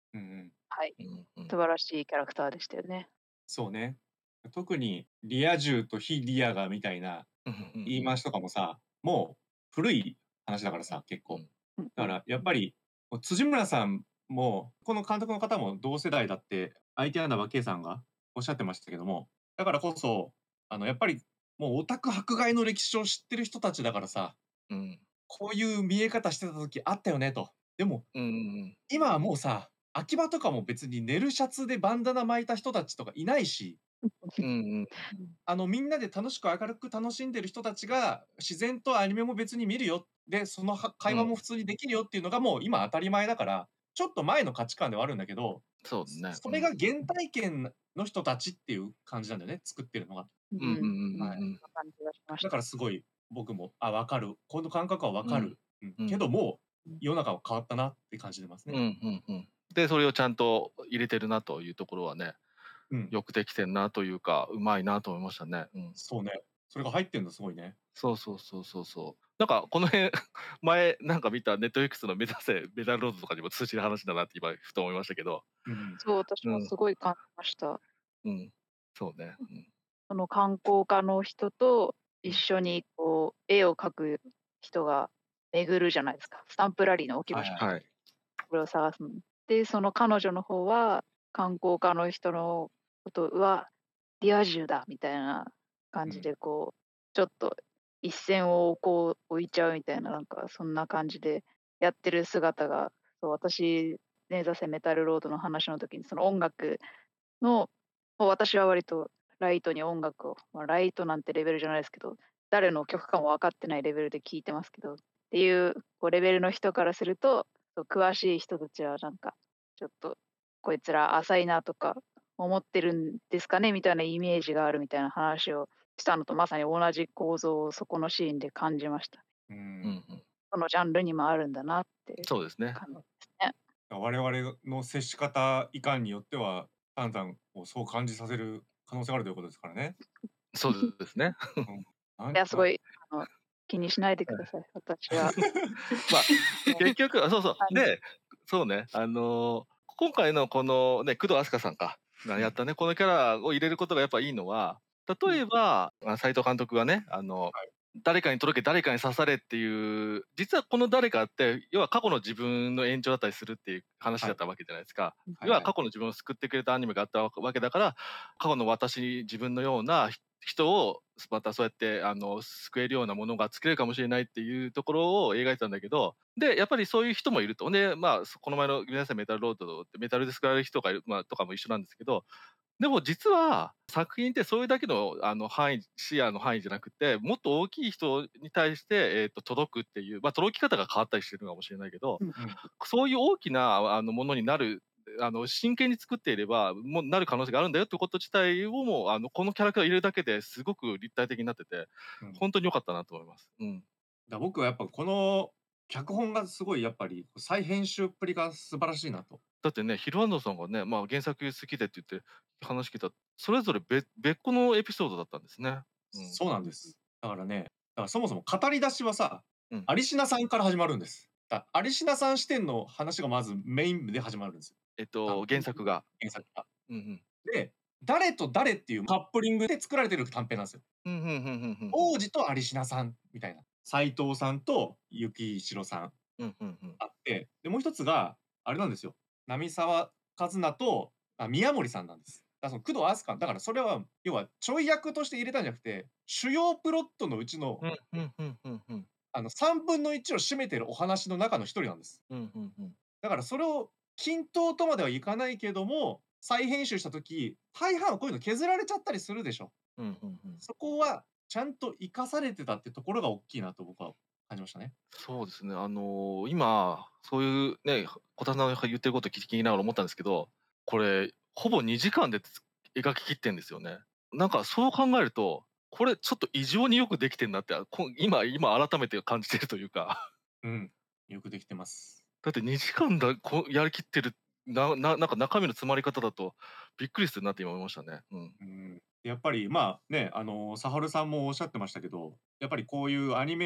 うんうん。 はい。 うんうん。 素晴らしいキャラクターでしたよね。 そうね。特にリア充と非リアがみたいなうんうん言い回しとかもさ、もう古い話だからさ、結構。 うん。 うんうん。 だからやっぱり、もう辻村さんも、この監督の方も同世代だって、相手穴場圭さんがおっしゃってましたけども、だからこそ、あの、やっぱり、もうオタク迫害の歴史を知ってる人たちだからさ、 うん。 こういう見え方してた時あったよねと。でも、 うんうんうん。 今はもうさ、秋葉とかも別に寝るシャツでバンダナ巻いた人たちとかいないし、 うんうん。 あの、みんなで楽しく明るく楽しんでる人たちが、自然とアニメも別に見るよ。で、そのは会話もうん。 普通にできるよっていうのがもう今当たり前だから、ちょっと前の価値観ではあるんだけど、そそうね。 それが原体験の人たちっていう感じなんだよね、作ってるのが。 うん。 うんうんうんうんまあ、 はい。 そんな感じがしましだかた。 らすごい僕も、あ、分かる。この感覚は分うん。 かる。うん。 うん。 けどもう、 うん。 世の中は変わったなって感じてますね。 うんうんうん。で、それをちゃんと入れてるなというところはね、 うん。 よくできてんなというか、うまいなと思いましたね。うん。 そうね。それが入ってんのすごいね。 そうそうそうそうそう。なんかこの辺前なんか見たネットフリックスの目指せメダルロードとかにも通じる話だなって今ふと思いましたけど。 うん。 そう、私もうん。 すごい感じました。 うん。そうね。うん。 その観光家の人と一うん。 緒にこう絵を描く人が巡るじゃないですか。スタンプラリーの置き場所。 はいはい。 はい。 これを探すのに。で、その彼女の方は観光家の人のことうわ、リア充だみたいな感じうん。 でこう、ちょっと一線をこう置いちゃうみたいな、なんかそんな感じでやってる姿が、そう私、ね、ザ・セメタルロードの話の時にその音楽の、もう私は割とライトに音楽を、まあ、ライトなんてレベルじゃないですけど、誰の曲かも分かってないレベルで聴いてますけど、っていうこうレベルの人からすると、そう詳しい人たちはなんか、ちょっとこいつら浅いなとか思ってるんですかねみたいなイメージがあるみたいな話をしたのとまさに同じ構造をそこのシーンで感じました。 ううんん。 うん。 そのジャンルにもあるんだなってそうですね。 感じですね。 我々の接し方いかんによっては、タンタンをそう感じさせる可能性があるということですからね。 そうですね。 うん。なんいや、すごかい、あの、気にしないでください。私は。 まあ、 もう、 結局、あ、そうそう。 感じで、そうね、あの、今回のこのね、工藤阿須加さんか、がうん。 やったね、このキャラを入れることがやっぱいいのは、 うん。 例えば、あ、斉藤監督がね、あの、 はい。 誰かに届け、誰かに刺されっていう、実はこの誰かって、要は過去の自分の延長だったりするっていう話はい。 だったわけじゃないですか。 うん。 はいはい。 要は過去の自分を救ってくれたアニメがあったわけだから、過去の私、自分のようなひ人をまたそうやってあの救えるようなものが作れるかもしれないっていうところを描いてたんだけど、でやっぱりそういう人もいると。でまあこの前の皆さんメタルロードってメタルで救われる人がいる、まあ、とかも一緒なんですけど、でも実は作品ってそれだけのあの範囲視野の範囲じゃなくて、もっと大きい人に対して、えー、と届くっていう、まあ、届き方が変わったりしてるのかもしれないけど、 うん。 うん。 そういう大きなあのものになる、あの真剣に作っていればもうなる可能性があるんだよってこと自体をもうあのこのキャラクターを入れるだけですごく立体的になってて、 うん。 本当に良かったなと思います。うん。 だ僕はやっぱこの脚本がすごいやっぱり再編集っぷりが素晴らしいなと。 だってね、ヒルアンドさんがね、まあ、原作好きでって言って話聞いた、それぞれ別別個のエピソードだったんですね。うん。 そうなんです。だからね、だからそもそも語り出しはさ、 うん。 アリシナさんから始まるんです。だアリシナさん視点の話がまずメインで始まるんですよ。 えっ短と、原編作が。 原作が。 うんうん。 で、誰と誰っていうカップリングで作られてる短編なんですよ。 うんうんうんうんうん。 王子とアリシナさんみたいな。斉藤さんと幸城さんうんうんうん。 あって、で、もう一つが、あれなんですよ。波沢一奈と、あ、宮森さんなんです。だからその工藤飛鳥だからそれは、要はちょい役として入れたんじゃなくて、主要プロットのうちの、 うんうんうんうんうん。 あのさんぶんのいちを占めてるお話の中の一人なんです。 うんうんうん。 だからそれを均等とまではいかないけども、再編集した時、大半はこういうの削られちゃったりするでしょ。 うんうんうん。 そこはちゃんと生かされてたってところが大きいなと僕は感じましたね。 そうですね。あの、今、そういうね、こたつさんが言ってること聞きながら思ったんですけど、これ、ほぼにじかんでつ描ききってんですよね。なんかそう考えると、これちょっと異常によくできてんなって、こ今今改めて感じてるというか。 うん、よくできてます。 だってにじかんだこやりきってる、なななんか中身の詰まり方だとびっくりするなって今思いましたね。うん。 うん。やっぱり、まあ、ね、あの、サハルさんもおっしゃってましたけど、やっぱりこういうアニメ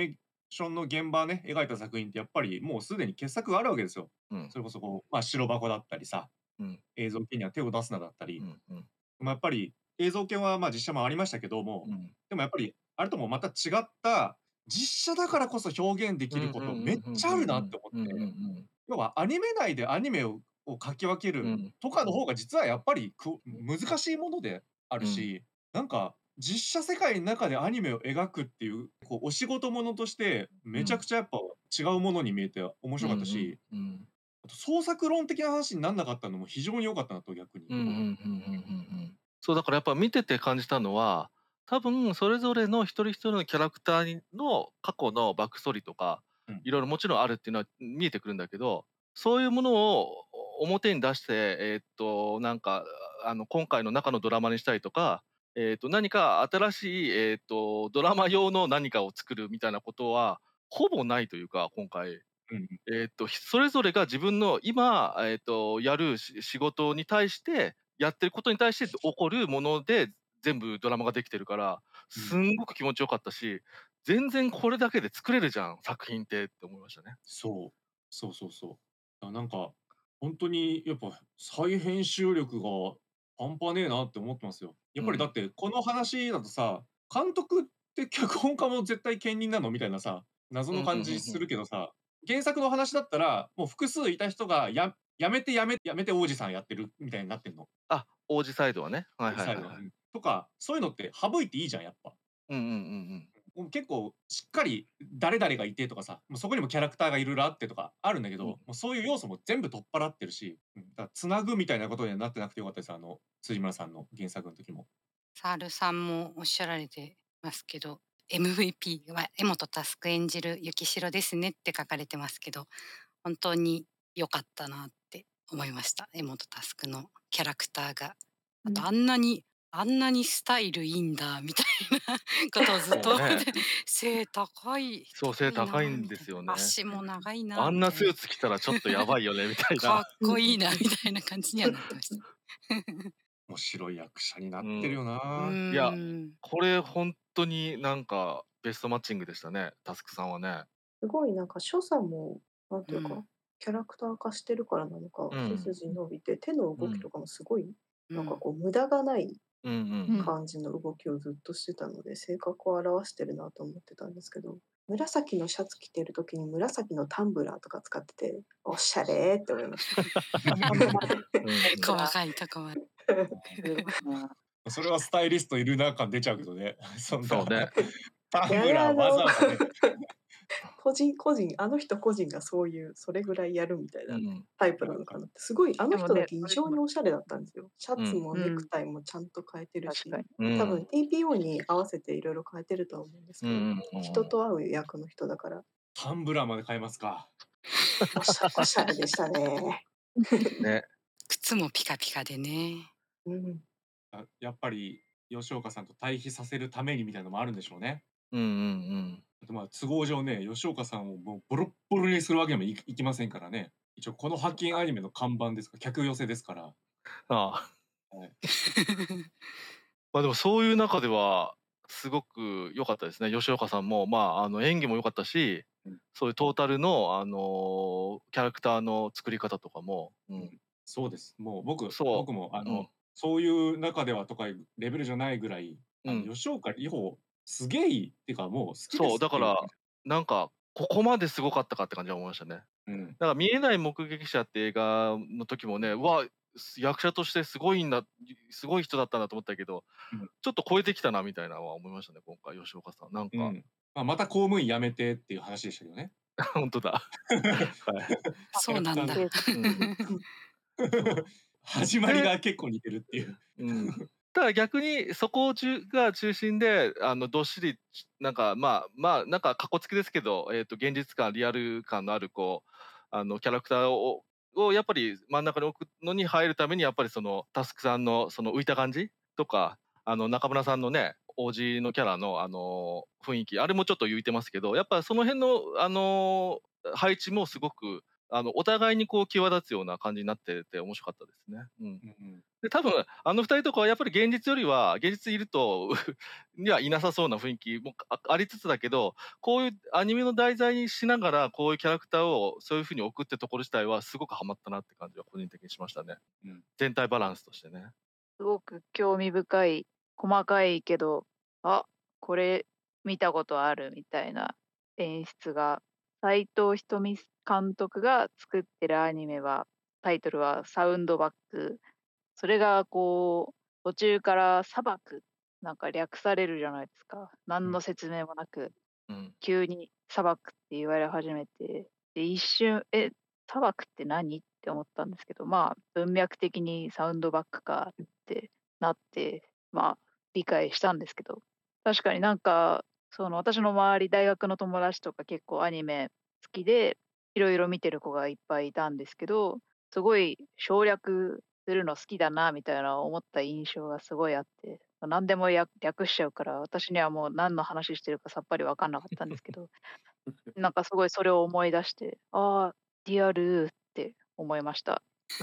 ションの現場ね、描いた作品ってやっぱりもうすでに傑作があるわけですよ。うん、それこそこう、まあ、白箱だったりさ、うん、映像系には手を出すなだったり、うんうん、まあ、やっぱり映像系はまあ実写もありましたけども、うん、でもやっぱりあれともまた違った実写だからこそ表現できることめっちゃあるなって思って、要はアニメ内でアニメをを書き分けるとかの方が実はやっぱりく難しいものであるし、うん、なんか実写世界の中でアニメを描くっていうこうお仕事ものとしてめちゃくちゃやっぱ違うものに見えて面白かったし、うんうんうん、あと創作論的な話になんなかったのも非常に良かったなと逆に。 そうだからやっぱ見てて感じたのは、多分それぞれの一人一人のキャラクターの過去のバックストーリーとか、うん、いろいろもちろんあるっていうのは見えてくるんだけど、そういうものを表に出して、えー、っとなんかあの今回の中のドラマにしたりとか、えー、っと何か新しい、えー、っとドラマ用の何かを作るみたいなことはほぼないというか今回、うん、えー、っとそれぞれが自分の今、えー、っとやる仕事に対してやってることに対して起こるもので全部ドラマができてるからすんごく気持ちよかったし、うん、全然これだけで作れるじゃん作品ってって思いましたね。 そうそうそうそうなんか本当にやっぱ再編集力が半端ねえなって思ってますよ。やっぱりだってこの話だとさ、監督って脚本家も絶対兼任なのみたいなさ謎の感じするけどさ、原作の話だったらもう複数いた人がややめてやめやめて王子さんやってるみたいになってんの。 あ、王子サイドはね。はいはいはい、はい、 とかそういうのって省いていいじゃんやっぱ。うんうんうんうん。結構しっかり誰々がいてとかさ、もうそこにもキャラクターがいろいろあってとかあるんだけど、うん、もうそういう要素も全部取っ払ってるし、うん、だからつなぐみたいなことにはなってなくてよかったです、あの辻村さんの原作の時も。 サールさんもおっしゃられてますけど、 エムブイピー は柄本佑演じる雪代ですねって書かれてますけど、本当に良かったなって思いました。柄本佑のキャラクターが、あとあんなに、うん、あんなにスタイルいいんだみたいなことをずっと、ね、背高い、 そう背高いんですよね。 足も長いな、 あんなスーツ着たらちょっとやばいよねみたいなかっこいいなみたいな感じにはなってました面白い役者になってるよな、うん、いやこれ本当になんかベストマッチングでしたね、タスクさんはね。 すごいなんか所作もなんていうか、うん、キャラクター化してるからなのか、うん、背筋伸びて手の動きとかもすごい、うん、なんかこう無駄がない感じの動きをずっとしてたので、性格を表してるなと思ってたんですけど、紫のシャツ着てる時に紫のタンブラーとか使ってておしゃれって思いました。 細かいとこまでそれはスタイリストいるな感出ちゃうけどね。 そんなね。 タンブラーわざわざね。 個人個人あの人個人がそういうそれぐらいやるみたいなタイプなのかなって、すごいあの人だけ異常におしゃれだったんですよ。シャツもネクタイもちゃんと変えてるし、うん、多分 ティーピーオー に合わせていろいろ変えてるとは思うんですけど、うん、人と会う役の人だから。 タンブラーまで変えますか。 おしゃおしゃれでしたね。 ね。靴もピカピカでね。 うん、やっぱり吉岡さんと対比させるためにみたいなのもあるんでしょうね。うんうんうん。まあ都合上ね、吉岡さんをもうボロッボロにするわけにもいきませんからね。一応この派遣アニメの看板ですから、客寄せですから。ああ。はい、まあでもそういう中ではすごく良かったですね。吉岡さんもまああの演技も良かったし、うん、そういうトータルのあのー、キャラクターの作り方とかも、うん、 そうです。もう僕僕もあの、うん、そういう中ではとかレベルじゃないぐらい、うん、吉岡里帆すげえいいっていうかもう好きです。 そうだからなんかここまですごかったかって感じは思いましたね。うん、だから見えない目撃者って映画の時もね、うわ役者としてすごいんだすごい人だったんだと思ったけど、うん、ちょっと超えてきたなみたいなのは思いましたね今回吉岡さんなんか、うん、 まあ、また公務員辞めてっていう話でしたけどね。 本当だ。 はい、そうなんだ。 始まりが結構似てるっていう。 うんただ逆にそこが中心であのどっしりなんかまあまあなんかかっこつきですけど、えー、と現実感リアル感のあるこうあのキャラクターををやっぱり真ん中に置くのに入るためにやっぱりそのタスクさんのその浮いた感じとかあの中村さんのね王子のキャラのあの雰囲気あれもちょっと浮いてますけどやっぱその辺のあの配置もすごくあのお互いにこう際立つような感じになってて面白かったですね。うん。 うんうんで多分あのふたりとかはやっぱり現実よりは現実いるとにはいなさそうな雰囲気もあありつつだけど、こういうアニメの題材にしながらこういうキャラクターをそういう風に置くってところ自体はすごくハマったなって感じは個人的にしましたね。 うん。 全体バランスとしてね。 すごく興味深い、細かいけど、あ、これ見たことあるみたいな演出が、斎藤瞳監督が作ってるアニメは、タイトルはサウンドバック。それがこう、途中から砂漠、なんか略されるじゃないですか。何の説明もなく、 うん。 急に砂漠って言われ始めて、で、一瞬、え、砂漠って何って思ったんですけど、まあ、文脈的にサウンドバックかってなって、まあ、理解したんですけど、確かになんか、その私の周り、大学の友達とか結構アニメ好きで、いろいろ見てる子がいっぱいいたんですけど、すごい省略するの好きだなみたいな思った印象がすごいあって、何でもや略しちゃうから、私にはもう何の話してるかさっぱり分かんなかったんですけど、なんかすごいそれを思い出して、ああ、リアルって思いました。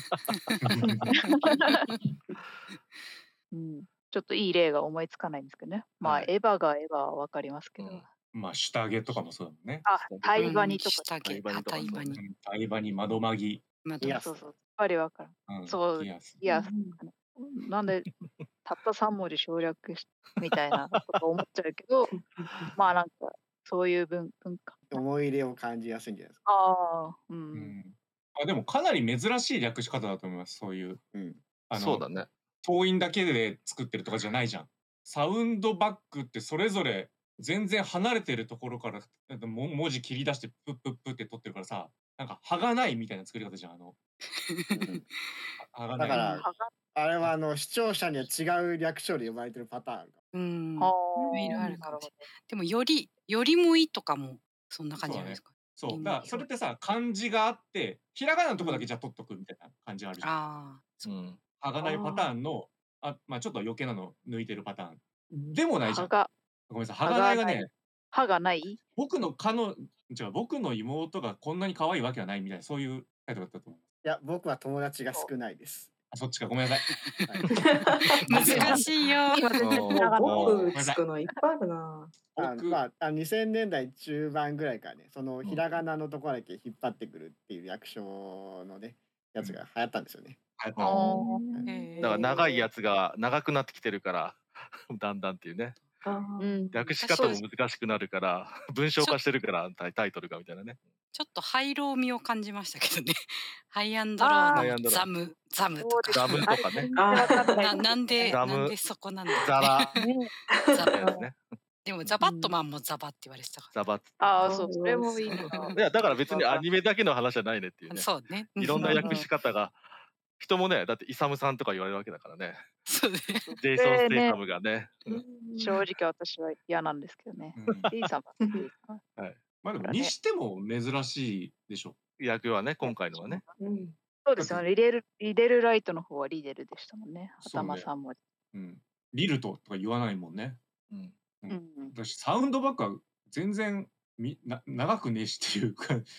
うん、ちょっといい例が思いつかないんですけどね。まあ、 はい。 エヴァがエヴァは分かりますけど。 うんまあ下着とかもそうだもんね。 あ、タイバうんニとか。 下着、 タイバニとかタイバニそうね。 うんタイバニ、窓マギ、 窓いやそうそう、やっぱり分からん。 うん、 そう、 ピアス。 いや、なんで、たったさん文字省略しみたいなこと思っちゃうけど、まあなんか、そういう文文化。 思い入れを感じやすいんじゃないですか。 ああ、う。 うんん。あ、でもかなり珍しい略し方だと思います。そういう、 うん。 あの、 そうだね。 党員だけで作ってるとかじゃないじゃん。サウンドバックってそれぞれ全然離れてるところからも文字切り出してプップップって取ってるからさ、なんか歯がないみたいな作り方じゃん。あの、 うん歯がない。 だからはがあれはあの視聴者には違う略称で呼ばれてるパターンが。 うんあいろいろあるーなるほかもしれない。でもよりよりもいいとかもそんな感じじゃないですか。 そう。 人だからそれっ形てさ、漢字があって、ひらがなのとこだけじゃ取っとくみたいな感じあるじゃん。 ああ、 うん。 歯がないパターンの、あ、まあちょっと余計なの抜いてるパターン。でもないじゃん。 歯が、 ごめんなさい。歯がないが歯がね、 歯がない僕のかの、違う、僕の妹がこんなに可愛いわけはないみたいな、そういうタイトルだったと思う。 いや僕は友達が少ないです。 あ、そっちか、ごめんなさい。 難しいよ。 今全然うん繋がって僕ごめんなさいつくのいっぱいあるな。 あ僕、 まあ、あにせんねんだい中盤ぐらいからね、そのひらがなのところだけ引っ張ってくるっていう略称のね、やつが流行ったんですよね。 はいあーへだから長いやつが長くなってきてるからだんだんっていうね。 あーうん。 略し方も難しくなるから文章化してるからタイタイトルがみたいなね。 ちょっと廃炉味を感じましたけどね。ハイアンドロあーのザムザムとか。 ザムとかね。 あーななんでザムなんでそこなんだ。 ザラねみたいなやつね。 でもザバットマンもザバって言われてたかザバッああ、そう、それもいいな。 いやだから別にアニメだけの話じゃないねっていうら。 ね。 そうね。 いろんな訳し方が人もねだってイサムさんとか言われるわけだからね。 そうね。 ジェイソン・ステイサムがね。 正直私は嫌なんですけどね。 うんいいさま。いいさまはい。 まあでも、にしても珍しいでしょ。 役はね今回のはね。 うんそうですよね。リデル、リデルライトの方はリデルでしたもんね。 そうね頭さん文字。 うん。リルトとか言わないもんね。 うん。 うんうん私、サウンドバックは全然みな長くねえしっていうかね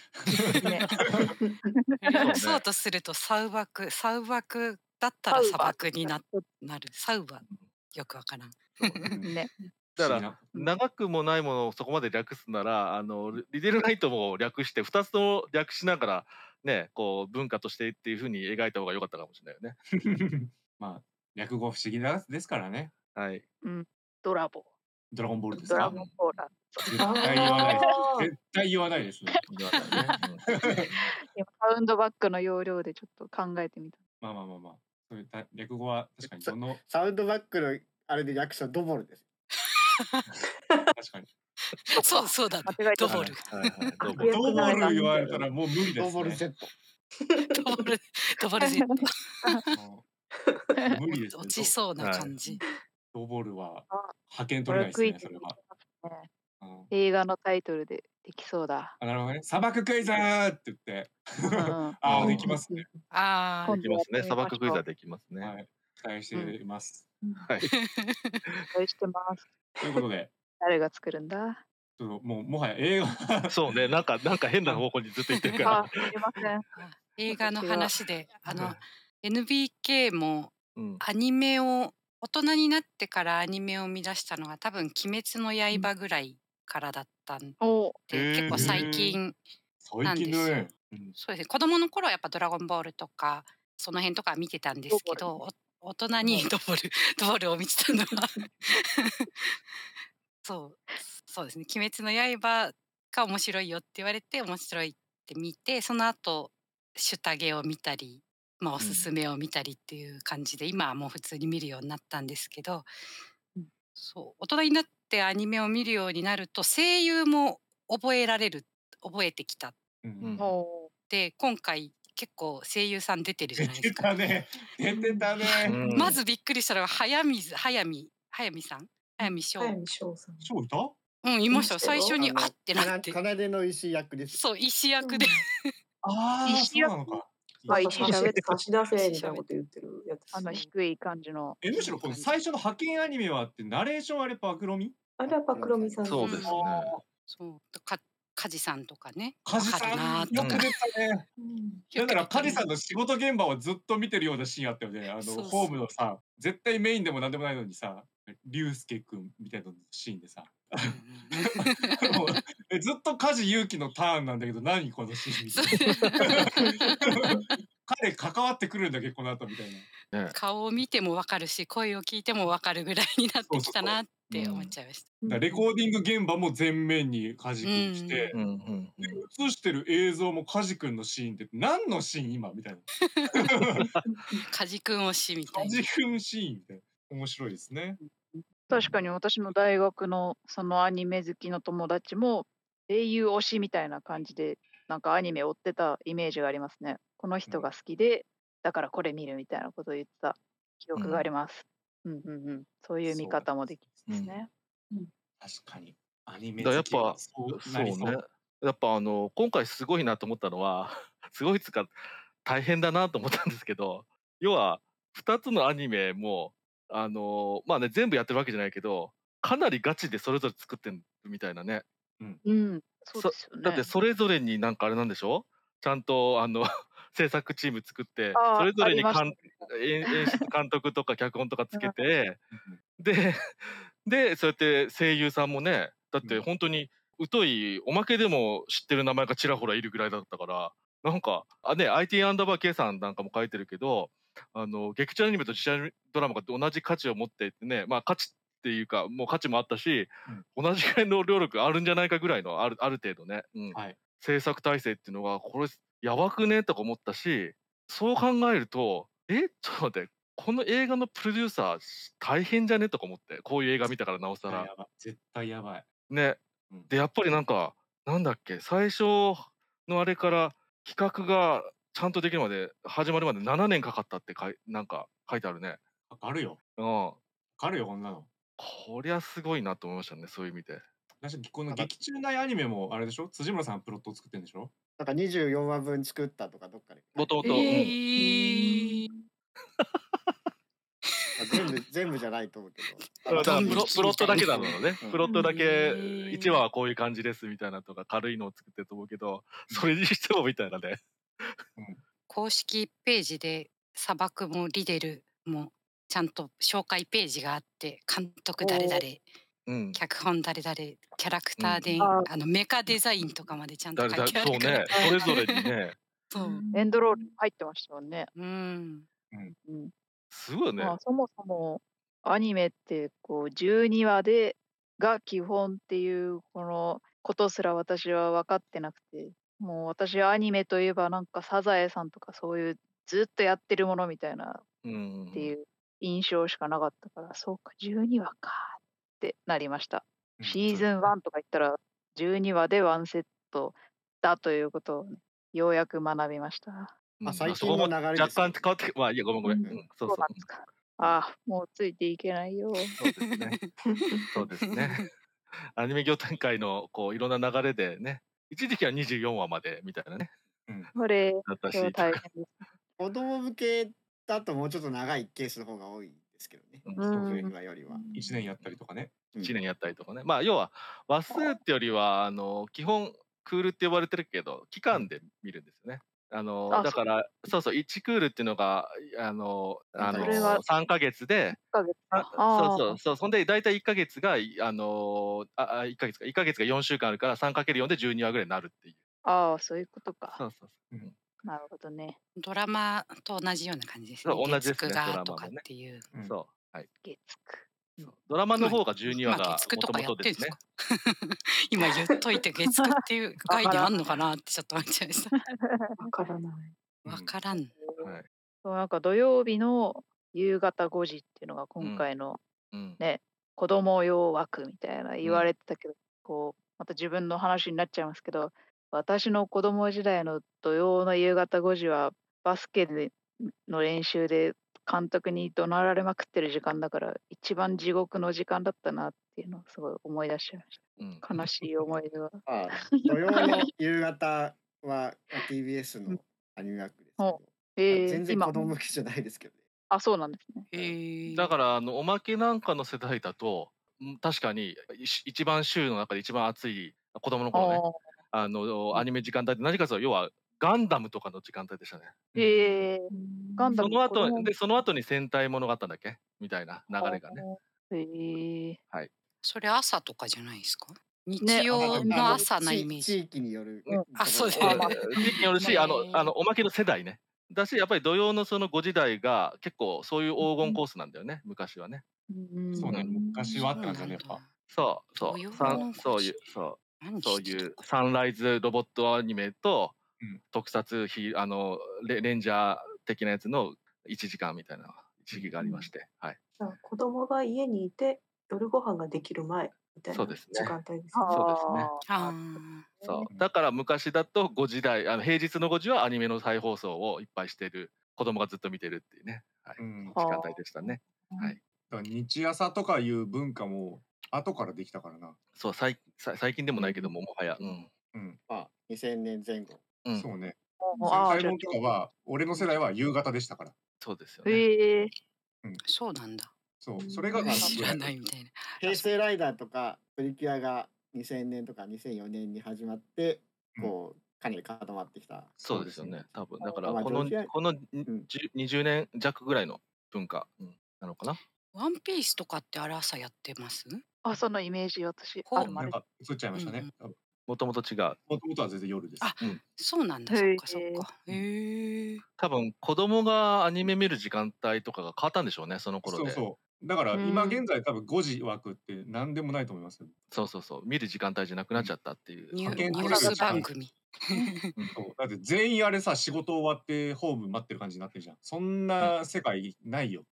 略そうとするとサウバクサウバクだったら砂漠にななる。サウはよくわからん。 ね。 だから不思議な長くもないものをそこまで略すならあのリデルライトも略してふたつとも略しながらねこう文化としてっていう風に描いた方が良かったかもしれないよね。 まあ、略語不思議なですからね。 はい。 うん。ドラボ。 ドラゴンボールですドラかゴンボーラー。 絶対言わないです。 あー絶対言わないですね。 言わないね。 今サウンドバックの要領でちょっと考えてみた。 まあまあまあまあ。そういった略語は確かにどの、 サウンドバックのあれで略したドボルです。 確かに。 そうそうだね。 間違えたドボル。 はいはい。どうも悪役ドボル言われたらもう無理ですね。 ドボル Z。 ドボルドボル Z。 もう無理ですね。 落ちそうな感じ。 ドボルはあ派遣取れないですね、それは。 ねうん映画のタイトルでできそうだ。 あなるほどね。砂漠クイズーって言って。 うんああ、できますね。 ああできますね。砂漠クイズはできますね。 はい。期待しています。 はい。 期待してます。 ということで、 誰が作るんだちょっともうもはや映画そうね、なんかなんか変な方向にずっと行ってるから。 あ、すいません。 映画の私が話で、あの エヌビーケー もうん。 アニメを大人になってからアニメを見出したのが多分鬼滅のうん。 刃ぐらいからだったんおで、結へ構最へえ。 近最なんですよ。 近だね。うん。 そうですね。子供の頃はやっぱドラゴンボールとか、その辺とか見てたんでドボル。 すけど、お大人にはい。 ドボルドボルを見てたのはそう、そうですね。鬼滅の刃が面白いよって言われて面白いって見て、その後シュタゲを見たり、まあ、おうん。 すすめを見たりっていう感じで、今はもう普通に見るようになったんですけど、 うん。 そう、大人になってアニメを見るようになると、声優も覚えられる覚えてきた。 う。 うんん。 おお。 で、今回結構声優さん出てるじゃ出てないですか。 たね。出てたうね。 まん。 ずびっくりしたのが早水早見早見さんう早ん。 見翔。 早見翔さん。 ショーいた？ うん、いいましたよ。 ましたよ。 最初に、あっあの、かな、 てなって。 奏での石役です。 そう、医師う役で。 ん。 ああ、 石役？ そうなのか。 あ、 なんか石差し喋って差し出せ石喋って。 みたいなこと言ってるやつ。 あのそう、 低い感じの。 え、むしろこの低い感じ。 最初の派遣アニメはってナレーションあれパクロミ？ あれはパクロミさんそうです。 うん。 ですね。 そう、か梶さんとかね、わ梶かるさんなとか。 よく出たね。 うん。 よなんならく出たね。 梶さんの仕事現場をずっと見てるようなシーンあったよね。あのそうホーそう。 ムのさ、絶対メインでもなんでもないのにさ、龍介くんみたいなシーンでさ。 うんうん。 もうえ、ずっと梶裕貴のターンなんだけど、何このシーンみそう。 たいな。彼関わってくるんだっけ、この後みたいな。 ね。 顔を見てもわかるし、声を聞いてもわかるぐらいになっそうそうそてきたなっう。 てうん。 思っちゃいました。 だレコーディング現場も全面に梶う君来て、 ん。 うんうんうで、 ん。 映してる映像も梶君のシーンって何のシーン今みたいな。 梶君推しみたいな。 梶君シーンみたいな。面白いですね。 確かに私の大学のそのアニメ好きの友達も、声優推しみたいな感じで、なんかアニメ追ってたイメージがありますね。この人が好きで、だからこれ見るみたいなことを言ってた記う憶がありん。 ます。うんうんうん。そういう見そうだ。 方もできるうん。 ですね。 うん。 確かに。アニメだやっ好きはぱ、 そうなりそうね。 そう。 やっぱあの、今回すごいなと思ったのは、すごいっつうか、大変だなと思ったんですけど、要はふたつのアニメも、あの、まあね、全部やってるわけじゃないけど、かなりガチでそれぞれ作ってんみたいなね。 うん。 うん、そうでそすよだってね。 それぞれになんかあれなんでしょ？ちゃんとあの制作チーム作って、そああ、 れぞあれにかんりましたね。 えん演出監督とか脚本とかつけうん。 て、 うん。 でで、そうやって声優さんもね、だっうん。 てほんとに疎いおまけでも知ってる名前がちらほらいるぐらいだったから、なんか、あ、ね、アイティー アンダーバー K さんなんかも書いてるけど、あの、劇中アニメと実写ドラマが同じ価値を持っていてね、まあ、価値っていうか、もう価値もあったし、 うん。 同じぐらいの労力あるんじゃないかぐらいの、あるある程度ね、うん、 はい。 制作体制っていうのが、これやばくねとか思ったし、そう考えると、え、ちょっと待って、この映画のプロデューサー大変じゃねとか思って、こういう映画見たからなおさら。 絶対やばい。絶対やばい。 ね。 うん。 で、やっぱりなんか、なんだっけ、最初のあれから企画がちゃんとできるまで、始まるまでななねんかかったってかいなんか書いてあるね。 かかるよ。 うん。 かかるよ、こんなの。 こりゃすごいなと思いましたね、そういう意味で。 だし、このなんか劇中内アニメもあれでしょ？辻村さんプロットを作ってんでしょ？ なんかにじゅうよんわぶん作ったとかどっかで書いてもともと、うん。 えうえ。 ん。 あ、全部全部じゃないと思うけど、 うん、だからプドン引ロプロットだきみたいな。 けなのね。 うん。 プロットだけえいちわえ。 はこういう感じですみたいなとか、軽いのを作ってると思うけど、 うん。 それにしてもみたいなね。 うん。 公式ページで砂漠もリデルもちゃんと紹介ページがあって、監督誰々、 おお。 うん。 脚本誰々、キャラクうんうん。 ターで、 ああ。 あのメカデザインとかまでちゃんと誰だ書いてあるから。 そうね、それぞれにね。 そう。 エンドロール入ってましたもんね。 うん。 うん。 うん。 すごいよね。 まあ、そもそもアニメってこうじゅうにわでが基本っていうこのことすら私は分かってなくて、もう私はアニメといえばなんかサザエさんとかそういうずっとやってるものみたいなうんうんうん。 っていう印象しかなかったから、そうか、じゅうにわかってなりました。 うん、 シーズンそうですね。 ワンとか言ったらじゅうにわでワンセットだということをね、ようやく学びました。 うまあ、 ん、 最そこも近の流れ若ですけどね。 干変わってまあ、いいや、ごめんごめん。 うん、 ううん。 ん、そうそう。 そうなんですか。ああ、もうついていけないよ。 そうですね。そうですね。アニメ業展開のこういろんな流れでね、一時期はにじゅうよんわまでみたいなね。 うん。 これ、 だったそれはしとか。 大変ですね。 子供向けだともうちょっと長いケースの方が多いですですけどね。 うん、 うそうね。 今よりは。 いちねんやったりとかね。 うんいちねんやったりとかね。まあ要は話数ってよりはあの基本クールって呼ばれてるけど期間で見るんですよね。あのあ、そだからそうそういちクールっていうのがあのあ 3ヶそれはのさんかげつで、 いっかげつあか。 そうああ、 そうそうそんで大体いっかげつがいあのああいっかげつかいっかげつがよんしゅうかんあるから さんかけるよん でじゅうにわぐらいになるっていう。 ああ、そういうことか。 そうそうそう。 うん。 なるほどね。 ドラマと同じような感じですそうね。月9 同じですねドがとかっラマもね。 ていう。 うん。 そうはい。 月9。 そうドラマの今、 方がじゅうにわ今がもと月9とかやっもとですね。 てんですか？今言っといて月9っていう概念あんのかなってちょっと思っちゃいました。 わからない。 わからん。 はい。 そうなんか土曜日の夕方ごじっていうのがうん今回のうんね、子供用枠みたいなうん言われてたけど、こう、また自分の話になっちゃいますけど、私の子供時代の土曜の夕方ごじはバスケでの練習で監督に怒鳴られまくってる時間だから一番地獄の時間だったなっていうのをすごい思い出しちゃいましうん。 た。悲しい思い出は。 あ土曜の夕方はまあ ティービーエスうん。 のアニメ枠ですけおど、まあえー、 全然今。 子供向きじゃないですけどね。 あ、そうなんですね。 へえ。 だからあのおまけなんかの世代だとん確かにい一番週の中で一番熱い子供の頃ねああ。 あのアニメ時間帯って何かというと要はガンダムとかの時間帯でしたね。 うん。 えー、ガンダそのム子供後でその後に戦隊ものがあったんだっけみたいな流れがね。 へえー。 はい。 それ朝とかじゃないですか？日ね、 あ曜朝のの朝なイ地メージ。 地域によるうん。 あ、そうですね。 あまあ、 地域によるしあのあのへおまけの世代ね。だしやっぱり土曜のそのご時代が結構そういう黄金コースなんだよね昔はね。 うんそうね。昔え。 はってそうなんだ。 感じだね、やっぱ。 そうそ土曜うさんの5 そういう時。 そう何そうしてたかいうサンライズロボットアニメとうん。 特撮ヒあのレレンジャー的なやつのいちじかんみたいな時期がありまして、はい。 じゃあ子供が家にいて夜ご飯ができる前みたいなそうですね。 時間帯ですあね。 そうですね。 あ、 あそううん。 だから昔だとごじ台あの平日のごじはアニメの再放送をいっぱいしてる子供がずっと見てるっていうね、はい、 うん。 時間帯でしたね。はい。 だから日朝とかいう文化も後からできたからな。 そう最さ最近でもないけどももはや、うんうん。 まあにせんねんぜん後。 うん、 そうね。 ああ、じゃあ、 戦隊もんとかは俺の世代は夕方でしたから。 そうですよね。 へえ。 うん。 そうなんだ。 そう。それがまあ知らトップだよ。 ないみたいな。 平成ライダーとかプリキュアがにせんねんとかにせんよねんに始まってうん。 こうかなり固まってきた。 そうですよね。多分だからまあこのジョージア、 このうん、 じゅにじゅうねん弱ぐらいの文化、うん、なのかな。 ワンピースとかってあれ朝やってます？ あ、そのイメージ私あほるまで。 なんか映っちゃいましたね。 うんうん。 多分。 もともと違う。 もともとは全然夜です。 あ、 うん。 そうなんだ。そっへかそっえ。 か。 うん。 へえ。 多分子供がアニメ見る時間帯とかが変わったんでしょうね、その頃で。 そうそう。だかうら今ん。 現在多分ごじ枠って何でもないと思いますよ。 そうそうそう、見る時間帯じゃなくうん。 なっちゃったっていうニュ派遣ニュース取れる時間。 番組。 うん。 そう。だって全員あれさ、仕事終わってホーム待ってる感じになってるじゃん。そんうん。 な世界ないよ。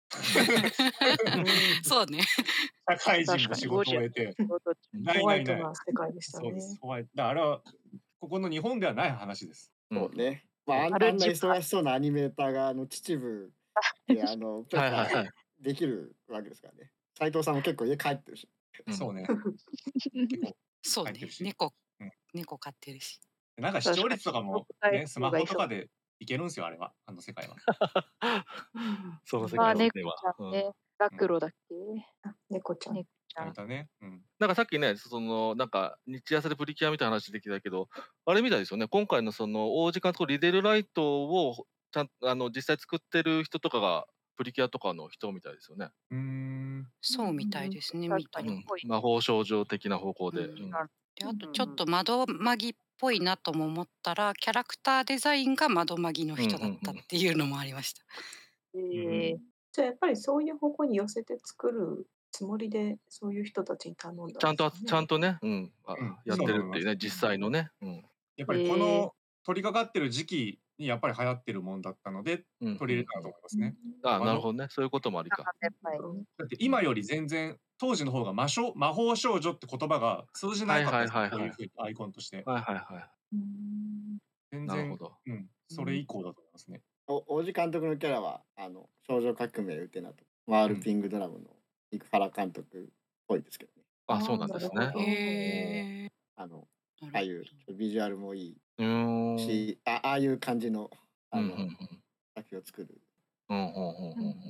そうね。 社会人確かにも仕ごじは事終えて。 仕事中。 ないホワイトないない。 な世界でしたそうです。 ね。 ホワイト。だからあれはここの日本ではない話です。 うんうん。 そうね。まあそう。 あんあんなあるじ忙しそうなアニメーターがあの秩父であのペッパーはいはいはい。 できるわけですからね。斉藤さんも結構家帰ってるし。 うん。 そうね。結構そうね。 入ってるし。 猫うん。 猫飼ってるし。 なんか視聴確かに。 率とかも国ね、スマ体がいそう。 ホとかでいけるんですよ、あれは。あの世界は。 その世まあ、 界はね猫は。うん。 ちゃんね。 うん。 ラクロだっけ？ あ、猫ちゃん。 猫ちゃん。 あいたね。うん。 なんかさっきね、そのなんか日朝でプリキュアみたいな話できたけど、あれみたいですよね。今回のその王子監督リデルライトをちゃんあの実際作ってる人とかがプリキュアとかの人みたいですよね。 うーん。 そうみたいですね。見確かたら。 うん。 にぽい。 魔法少女的な方向で。 うん。 うん。 なるで、あとちょっうん。 と窓マギっぽいなとも思ったら、キャラクターデザインが窓マギのうんう人だったっんうん。 ていうのもありました。 うんうへえ。 ん。 じゃあやっぱりそういう方向に寄せて作るつもりでそういう人たちに頼んだちゃんとんですかね。 ちゃんとね、うん、あ、 うん。 やっそうだと思います。 てるっていうね、実際のね。うん。 やっぱりこへえ。 の取り掛かってる時期にやっぱり流行ってるもんだったので、 うん取り入れたうんうん。 と思いますね。 ああ、なる窓ほどね。そういうこともありなか。 んかねやっぱり。 だって今より全然当時の方が魔性魔法少女って言葉が通じなはいはいかったですよ。 はいはい。 こういう風にアイコンとして。 はいはいはうーん。 全然、 なるほど。 うん、 うそれん。 以降だと思いますね。 お王子監督のキャラはあの少女革命ウテナとワールうん。 ピングドラムのイクハラ監督っぽいですけどね。 あ、 ああ、 そうなんですね。 なるほど。 へおお。 え。 あのなるああいうビジュアルもいいうーん。 し、あああいう感じのうんうんうあのん。 作品を作る。 うんうんうんうんうんうん。 うん。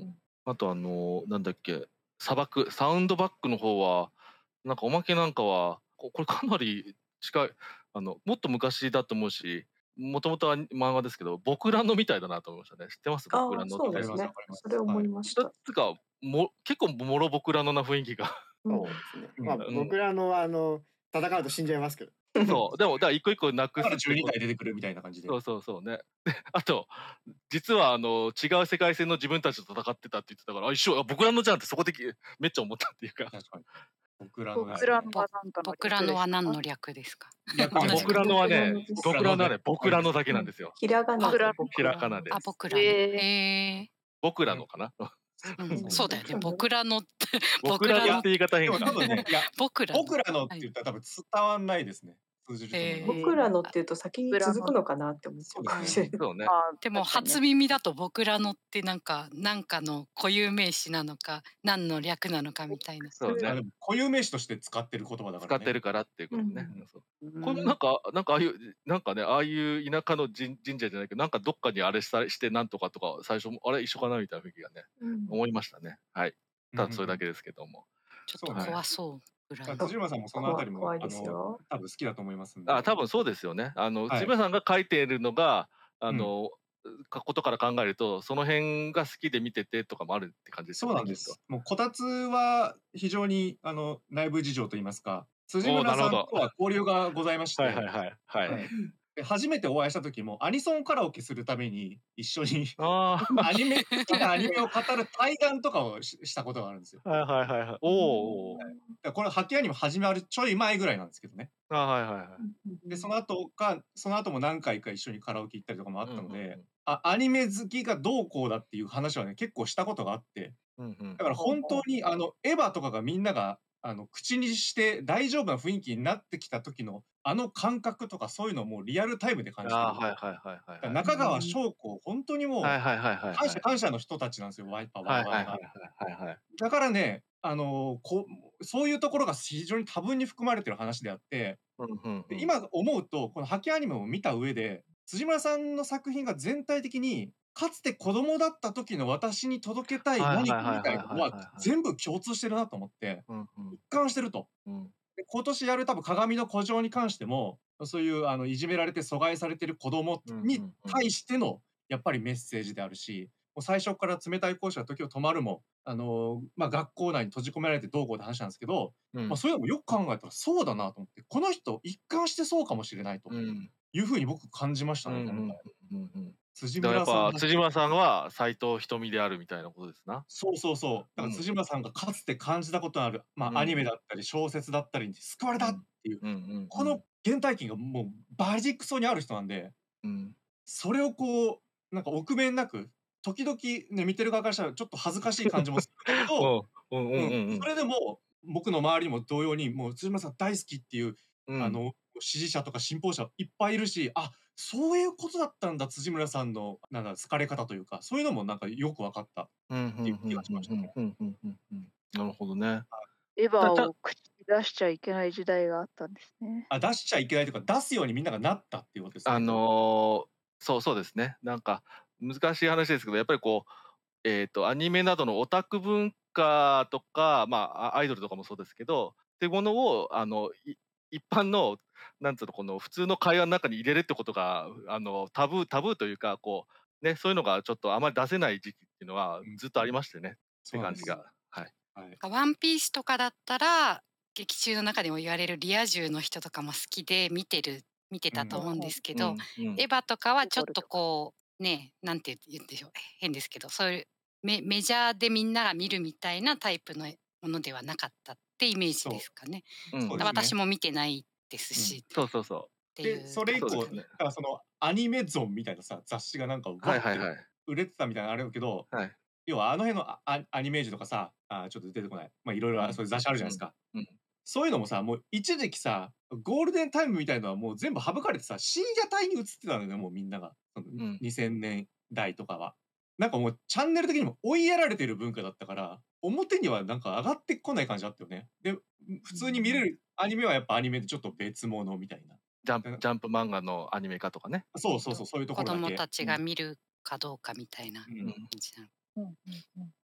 あとあの、なんだっけ、砂漠、サウンドバックの方は、なんかおまけなんかは、ここれかなり近い、あの、もっと昔だと思うし、もともとは漫画ですけど、僕らのみたいだなと思いましたね。知ってます？ ああ、 僕らのって。 そうですね。それ思いましだた。 つか、も結構もろ僕らのな雰囲気が。 そうですね。まあ、 うん。 僕らのあの、戦うと死んじゃいますけど。 そう、でも、だから一個一個なくだから12 すってこ体出てくるみたいな感じで。 そうそうそうね。で、あと、実はあの、違う世界線の自分たちと戦ってたって言ってたから、あ、一緒、あ、僕らのじゃんってそこできめっちゃ思ったっていうか。 確かに。僕らの僕らのはなんかの僕らのは何の略ですか？ 略です。 僕らのはね、僕らのはね、僕らのだけななんですよ。 ひらがなでひらがなであ、 す。 僕らの。 へへえ。 僕らのかな。 うん、そうだよね。僕らのって、 僕らのって言い方変か。 でも多分ね、いや、 僕らの。 僕らのって言ったら多分伝わんないですね。通じると思います。 僕らのっていうと先に続くのかなって思っちゃうかもしれない。 そうね。 でも初耳だと僕らのってなんか、なんかの固有名詞なのか、何の略なのかみたいな。 そうね。 固有名詞として使ってる言葉だからね。 使ってるからっていうことね。 うんそうこれもなんか、なんかああいう、なんかね、ああいう田舎の神神社じゃないけど、なんかどっかにあれしたしてなんとかとか、最初もあれ一緒かなみたいな雰囲気がね、 うん思いましたね。はい。ただそれだけですけども。 ちょっと怖そうぐらい。 辻村さんもそのあたりも怖いですよ。 あの多分好きだと思いますんで。 あ、多分そうですよね。あの、 はい辻村さんが書いているのが、あの、かことから考えると、その辺が好きで見ててとかもあるって感じですよね。 そうなんです。もうこたつは非常にあの内部事情と言いますか、辻おー村さんなるほどとは交流がございまして、 はいはいはいはい。 はいで初めてお会いした時もアニソンカラオケするために一緒にあアニメ好きなアニメを語る対談とかをししたことがあるんですよ。 あ、はいはいはいはい。おーおー。 だからこれハッキーアニメ始まるちょい前ぐらいなんですけどね。 あはいはいはい。 でその後かその後も何回か一緒にカラオケ行ったりとかもあったので、あアニメ好きがどうこうだっていう話はね結構したことがあって、 うんうん。 だから本当にあのエヴァとかがみんながあの口にして大丈夫な雰囲気になってきた時のあの感覚とかそういうのをもうリアルタイムで感じてる。 あはいはいはいはいはい。 中川翔子本当にもうはいはいはいはいはい。 感謝感謝の人たちなんですよ、ワイパー我々が。 はいはいはいはいはい。 だからね、あのこそういうところが非常に多分に含まれてる話であって、 うんうんうん。 で今思うとこのハッキーアニメを見た上で辻村さんの作品が全体的にかつて子供だった時の私に届けたい何かみたいなのは全部共通してるなと思ってうんうん一貫してると。 うん。 で今年やる多分鏡の古城に関してもそういうあのいじめられて阻害されてる子供に対してのやっぱりメッセージであるし、もう最初から冷たい校舎の時を止まるも、あのまあ、学校内に閉じ込められてどうこうって話なんですけど、 うんまあ、そういうのもよく考えたらそうだなと思って、この人一貫してそうかもしれないとうんいうふうに僕感じましたね、 うん今回。 うんうん。 辻だから村さんやっぱ辻村さんは斎藤瞳であるみたいなことですな。 そうそうそう。だから辻村さんがかつて感じたことのある、まあ、アニメだったり小説だったりに救われたっていう、 うんうん。 この原体験がもうバジクソにある人なんで、 うん。 それをこう、なんか臆面なく、時々ね、見てる側からしたらちょっと恥ずかしい感じもするんだけど、 うんうんうんうん。 それでも僕の周りにも同様にもう辻村さん大好きっていう、あの支持者とか信奉者いっぱいいるし、あそういうことだったんだ辻村さんのなんだ好かれ方というか、そういうのもなんかよく分かったっていう気がしましたね。 なるほどね。 エヴァを口に出しちゃいけない時代があったんですね。 あ出しちゃいけないというか出すようにみんながなったっていうことですね。 あのそうそうですね。なんか難しい話ですけど、やっぱりこうえっとアニメなどのオタク文化とか、まあアイドルとかもそうですけど、っていうものをあの一般のなんつうのこの普通の会話の中に入れるってことがあのタブータブーというかこうねそういうのがちょっとあまり出せない時期っていうのはずっとありましてね、って感じがはい。 ワンピースとかだったら劇中の中でも言われるリア充の人とかも好きで見てる見てたと思うんですけど、エヴァとかはちょっとこうねなんて言うんでしょう変ですけどそういうメメジャーでみんなが見るみたいなタイプのものではなかったってイメージですかね。私も見てないですし。 そうそうそう。 でそれ以降だからそのアニメゾンみたいなさ雑誌がなんかわって売れてたみたいなあれだけど、要はあの辺のアアニメージュとかさあちょっと出てこないまあいろいろそういう雑誌あるじゃないですか。そういうのもさもう一時期さゴールデンタイムみたいのはもう全部省かれてさ深夜帯に移ってたのよもうみんながそのにせんねんだいとかは。なんかもうチャンネル的にも追いやられてる文化だったから表にはなんか上がってこない感じだったよね。で普通に見れるアニメはやっぱアニメでちょっと別物みたいな。 ジャンプジャンプ漫画のアニメ化とかね。 そうそうそうそういうところだけ。 子供たちが見るかどうかみたいな感じなの。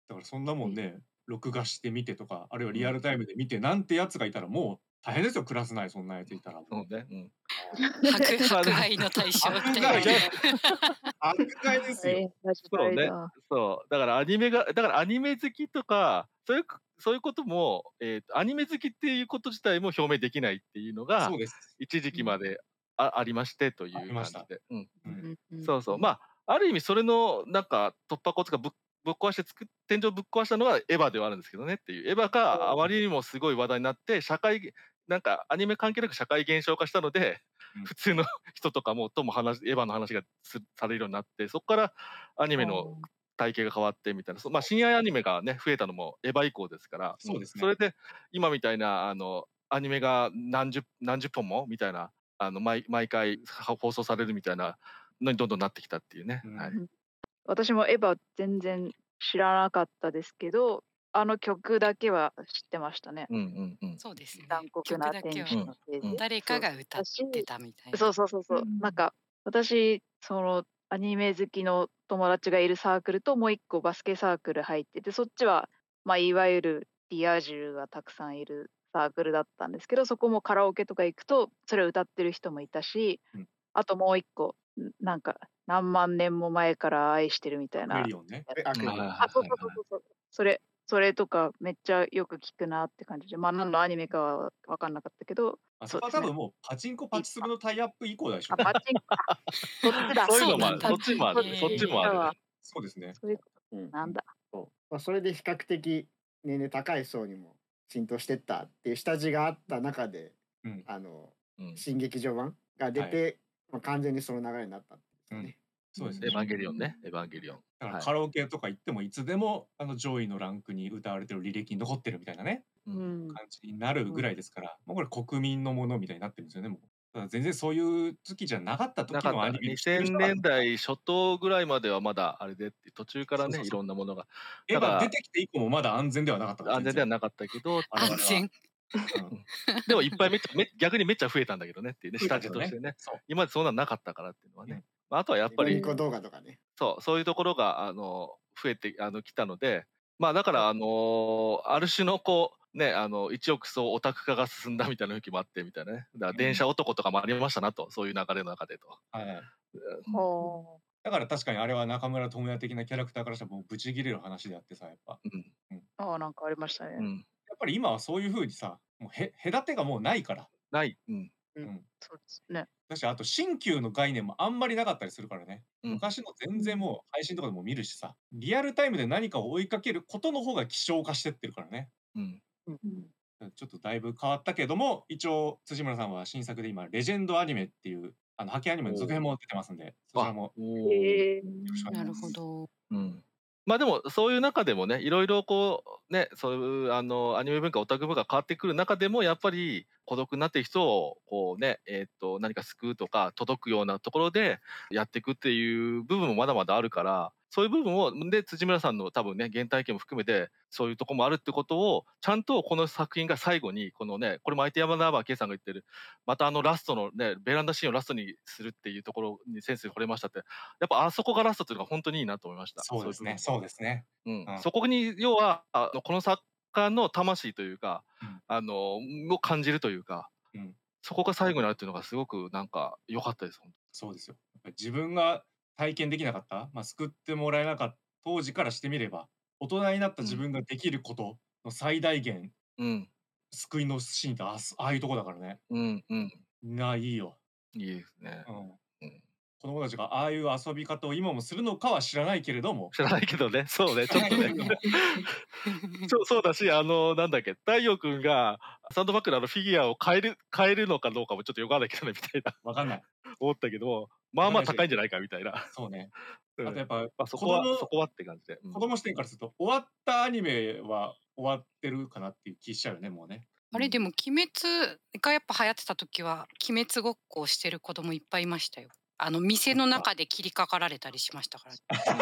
だからそんなもんね、録画して見てとか、あるいはリアルタイムで見てなんてやつがいたらもう大変ですよ、クラス内そんなやついたら。 そうね。うん。 迫迫害の対象み迫たいな。 害迫害ですよ。 そうね。そう。だからアニメがだからアニメ好きとか、そういうそういうことも、えーと、アニメ好きっていうこと自体も表明できないっていうのが、 そうです。 一時期まであありましてといありました。 う感じで。うん。 うん。 そうそう。まあ、ある意味それのなんか突破口とかぶっぶっ壊して作っ天井ぶっ壊したのはエヴァではあるんですけどねっていう。エヴァがあまりにもすごい話題になって、社会なんかアニメ関係なく社会現象化したので、 うん普通の人とかもとも話エヴァの話がすされるようになって、そこからアニメの体系が変わってみたいな、そまあ、深夜アニメがね増えたのもエヴァ以降ですから、 そうですね。 それで今みたいなあのアニメが何十何十本もみたいなあの毎毎回放送されるみたいなのにどんどんなってきたっていうね。 うんはい。 私もエヴァ全然知らなかったですけど、あの曲だけは知ってましたね。 うんうんうん。 そうですね。 残酷曲なだけは天使のテーゼ。 誰かが歌ってたみたいな。 そうそうそうそう。 うんなんか私そのアニメ好きの友達がいるサークルともう一個バスケサークル入ってて、そっちはまあいわゆるリア充がたくさんいるサークルだったんですけど、そこもカラオケとか行くとそれを歌ってる人もいたし、 うんあともう一個んなんか何万年も前から愛してるみたいなアクエリオンね。 え、アクエリオン。 あ、そうそうそうそう。それ、それとかめっちゃよく聞くなって感じで、まあ何のアニメかは分かんなかったけど、 あそこはそうですね多分もうパチンコパチスロのタイアップ以降でしょあ、。パチンコ、あ、そっちだ。 そういうのもある。 そうなんだそっちもある。 へーそっちもあるね。 そうですね。 そういうこうんとなんだ。 そうまあ、それで比較的年齢高い層にも浸透してったっていう下地があった中で、 うんあのうん。 新劇場版が出て、まあ、完全にその流れになったんですよね。 そうですね。 エヴァンゲリオンね。エヴァンゲリオン。はいだからカラオケとか行ってもいつでもあの上位のランクに歌われてる履歴に残ってるみたいなねううんん。 感じになるぐらいですから、もうこれ国民のものみたいになってるんですよね。もうだから全然そういう時じゃなかった時なかったのアニメにしてる人 2000 が年代初頭ぐらいまではまだあれでって途中からねそうそうそういろんなものがエヴだからァ出てきて以降もまだ安全ではなかったから安全ではなかったけどあれは安全。 うんでもいっぱいめっちゃめ逆にめっちゃ増えたんだけどねっていうね下増えたけどね地としてねそう今までそんなのなかったからっていうのはね、 うんまあ、あとはやっぱりニコニコ動画とかね。 そうそういうところがあの増えてあの来たのでまあだからあのある種のこうねあの一億総オタク化が進んだみたいな雰囲気もあってみたいなねだから電車男とかもありましたなとそういう流れの中でと。 はいほだから確かにあれは中村智也的なキャラクターからしたらもうブチギレる話であってさやっぱうんう。ああ、なんかありましたね。 うん、 やっぱり今はそういう風にさもうへ隔てがもうないからない、うんそうですね。 だしあと新旧の概念もあんまりなかったりするからね、 うん昔の全然もう配信とかでも見るしさリアルタイムで何かを追いかけることの方が希少化してってるからねうんうん。 ちょっとだいぶ変わったけども一応辻村さんは新作で今レジェンドアニメっていうあの派遣アニメの続編も出てますんでそちらもおーへえ。 よろしくお願ないるしますほど。 うんまあでもそういう中でもねいろいろこうねそういうあのアニメ文化オタク文化変わってくる中でもやっぱり孤独になってる人をこうねえーっと何か救うとか届くようなところでやっていくっていう部分もまだまだあるからそういう部分をで辻村さんの多分ね原体験も含めてそういうとこもあるってことをちゃんとこの作品が最後にこのねこれも相手山田圭さんが言ってるまたあのラストのねベランダシーンをラストにするっていうところにセンスに惚れましたってやっぱあそこがラストっていうのが本当にいいなと思いました。 そうですねそういう部分もそうですねうんうんそこに要はあのこの作家の魂というか、 うんあのを感じるというか、 うんそこが最後にあるっていうのがすごくなんか良かったです。本そうですよやっぱり自分が体験できなかった、まあ、救ってもらえなかった当時からしてみれば大人になった自分ができることの最大限、 当うん救いのシーンってあああいうとこだからねうんうんないいよ、 いいですねう。んうん子供たちがああいう遊び方を今もするのかは知らないけれども知らないけどね、そうね、ちょっとね。そうそうだし、あのなんだっけ、太陽くんがサンドバッグのあのフィギュアを変える変えるのかどうかもちょっとよくわかんないけどねみたいなわかんない思ったけど、まあまあ高いんじゃないかみたいな。 そうねうんあとやっぱまあそこは子供そこはって感じで。うん子供視点からすると終わったアニメは終わってるかなっていう気しちゃうよねもうねあれでも鬼滅がやっぱ流行ってた時は鬼滅ごっこをしてる子供いっぱいいましたよ。あの店の中で切りかかられたりしましたから。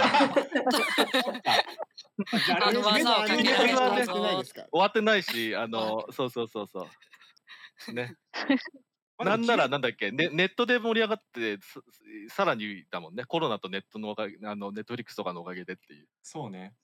あの技をかけられたアニメはねぞしてないですか。 終わってないし、あのそうそうそうそう。ね。なんならなんだっけ、ね、ネットで盛り上がってささらにだもんねコロナとネットのおかげあのネットフリックスとかのおかげでっていうそうね、 うん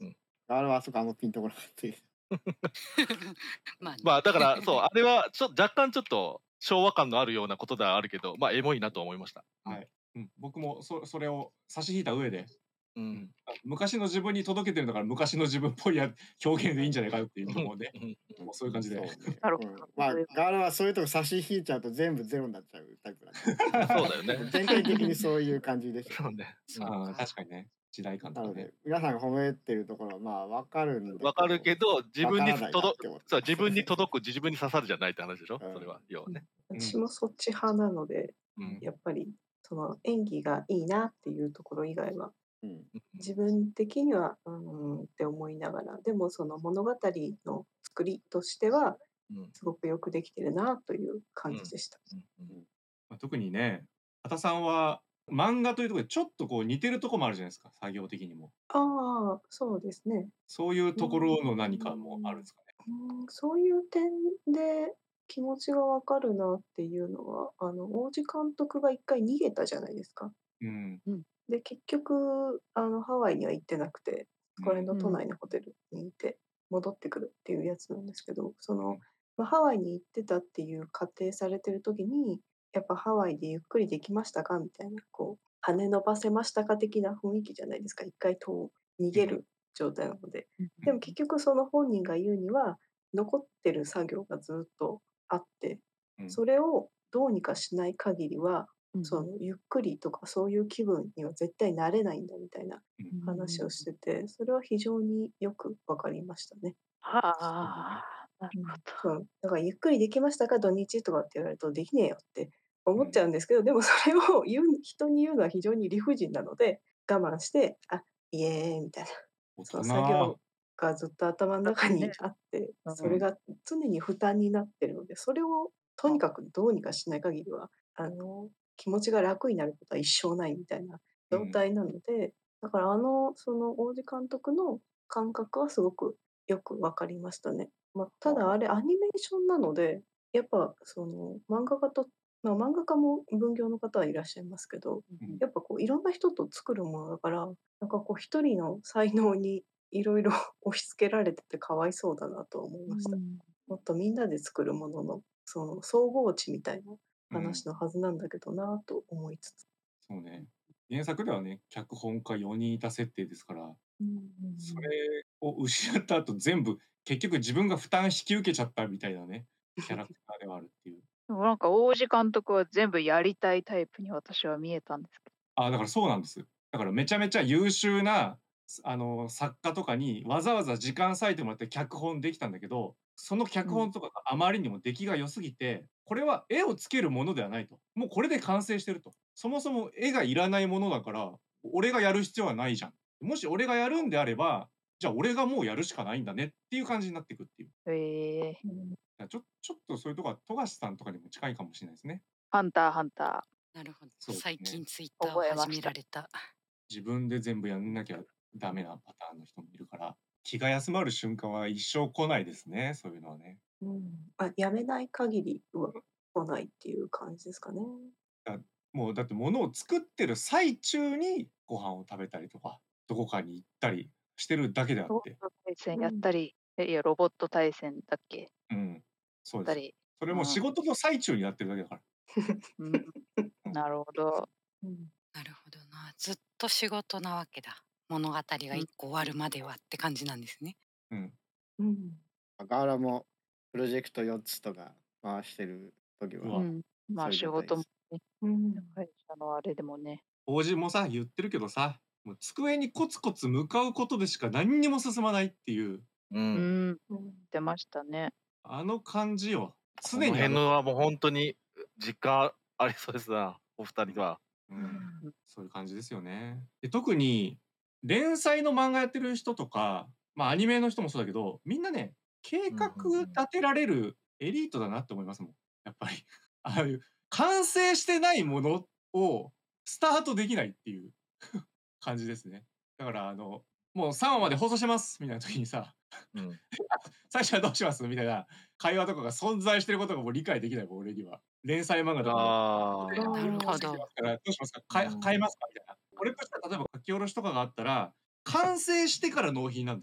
あれはあそこあんまピンとこなかったです。 まあ、ね、まあだからそうあれはちょ若干ちょっと昭和感のあるようなことではあるけど、まあエモいなと思いました。 はい。うん、僕もそそれを差し引いた上で、うん、昔の自分に届けてるんだから昔の自分っぽいや表現でいいんじゃないかっていうところで、もうそういう感じで。 そうね、うん、まあガールはそういうとこ差し引いちゃうと全部ゼロになっちゃうタイプなんで。 そうだよね。 全体的にそういう感じでしょ。 そうね。 ああ確かにね。時代感とかね。 皆さんが褒めてるところはまあわかるんだけど。 わかるけど自分に届くそう自分に届く自分に刺さるじゃないって話でしょ。それは要はね。 私もそっち派なので、うん、やっぱりその演技がいいなっていうところ以外は、うん、自分的にはうんって思いながら、でもその物語の作りとしてはすごくよくできてるなという感じでした。 特にね、畑さんは漫画というところでちょっとこう似てるところもあるじゃないですか、作業的にも。 ああ、そうですね。 そういうところの何かもあるんですかね。 うん、そういう点で気持ちがわかるなっていうのは、あの大地監督が一回逃げたじゃないですか。 うん、 で結局あのハワイには行ってなくて、これの都内のホテルにいて戻ってくるっていうやつなんですけど、その、まあ、ハワイに行ってたっていう仮定されてる時に、やっぱハワイでゆっくりできましたかみたいな、こう羽伸ばせましたか的な雰囲気じゃないですか。一回と逃げる状態なので、でも結局その本人が言うには残ってる作業がずっとあって、それをどうにかしない限りは、そのゆっくりとかそういう気分には絶対なれないんだみたいな話をしてて、それは非常によくわかりましたね。 はあ、なるほど。 そう、だからゆっくりできましたか土日とかって言われるとできねえよって思っちゃうんですけど、でもそれを言う人に言うのは非常に理不尽なので、我慢して、あ、イエーイみたいな。その作業がずっと頭の中にあって、それが常に負担になってるので、それをとにかくどうにかしない限りは、あの、気持ちが楽になることは一生ないみたいな状態なので、だからあの、その大地監督の感覚はすごくよくわかりましたね。まあ、ただあれアニメーションなので、やっぱその漫画家と、まあ、漫画家も分業の方はいらっしゃいますけど、やっぱこういろんな人と作るものだから、なんかこう一人の才能にいろいろ押し付けられててかわいそうだなと思いました。もっとみんなで作るものの、その総合値みたいな話のはずなんだけどなと思いつつ。 そうね。原作ではね、脚本家よにんいた設定ですから、それを失った後全部結局自分が負担引き受けちゃったみたいなね、キャラクターではあるっていう。 でもなんか大地監督は全部やりたいタイプに私は見えたんですけど。 あ、だからそうなんです。だからめちゃめちゃ優秀なあの作家とかにわざわざ時間割いてもらって脚本できたんだけど、その脚本とかがあまりにも出来が良すぎて、これは絵をつけるものではないと。もうこれで完成してると。そもそも絵がいらないものだから、俺がやる必要はないじゃん。もし俺がやるんであれば、じゃあ俺がもうやるしかないんだねっていう感じになっていくっていう。 へえ。 ちょちょっとそういうとこは富樫さんとかにも近いかもしれないですね。 ハンターハンター。なるほど。 そうですね、 最近ツイッターを始められた。 自分で全部やんなきゃダメなパターンの人もいるから、気が休まる瞬間は一生来ないですね、そういうのはね。 うん、あ、やめない限りは来ないっていう感じですかね。 だもうだって物を作ってる最中にご飯を食べたりとか、どこかに行ったりしてるだけであって。 ロボット対戦やったり、うん、いやロボット対戦だっけ？ うん、そうです。それも仕事の最中にやってるだけだから。 うん、なるほど、 うん。なるほどな。ずっと仕事なわけだ。物語が一個終わるまではって感じなんですね。 うん。 うん。 ガーラもプロジェクトよっつとか回してる時は、 うん、まあ仕事もね、うん、会社のあれでもね。 王子もさ言ってるけどさ、もう机にコツコツ向かうことでしか何にも進まないっていう。 うん。うん、出ましたね。 あの感じよ。 常にこの辺のはもう本当に実感ありそうですな、お二人は。 うん、そういう感じですよね。で特に連載の漫画やってる人とか、まあアニメの人もそうだけど、みんなね、計画立てられるエリートだなって思いますもん。やっぱりああいう完成してないものをスタートできないっていう感じですね。だからあのもうさんわまで放送してますみたいな時にさ、うん、最初はどうしますみたいな会話とかが存在してることがもう理解できないもん俺には。連載漫画とかあなるほど。 どうしますか変え変えますかみたいな。俺としては例えば書き下ろしとかがあったら完成してから納品なんですよ。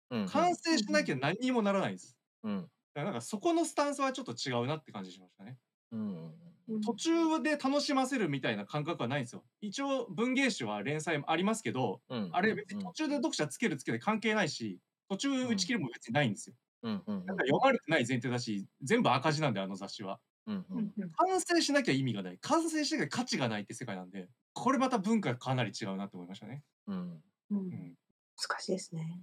完成しなきゃ何にもならないんです。 うん。 だからなんかそこのスタンスはちょっと違うなって感じしましたね。 うん途中で楽しませるみたいな感覚はないんですよ。一応文芸誌は連載ありますけど、 うんあれ別に途中で読者つけるつけない関係ないし、途中打ち切りも別にないんですよ。 うんうんなんか読まれてない前提だし、全部赤字なんであの雑誌は。 うんうん完成しなきゃ意味がない。完成しなきゃ価値がないって世界なんで、これまた文化がかなり違うなって思いましたね。 うんうんうん。 難しいですね。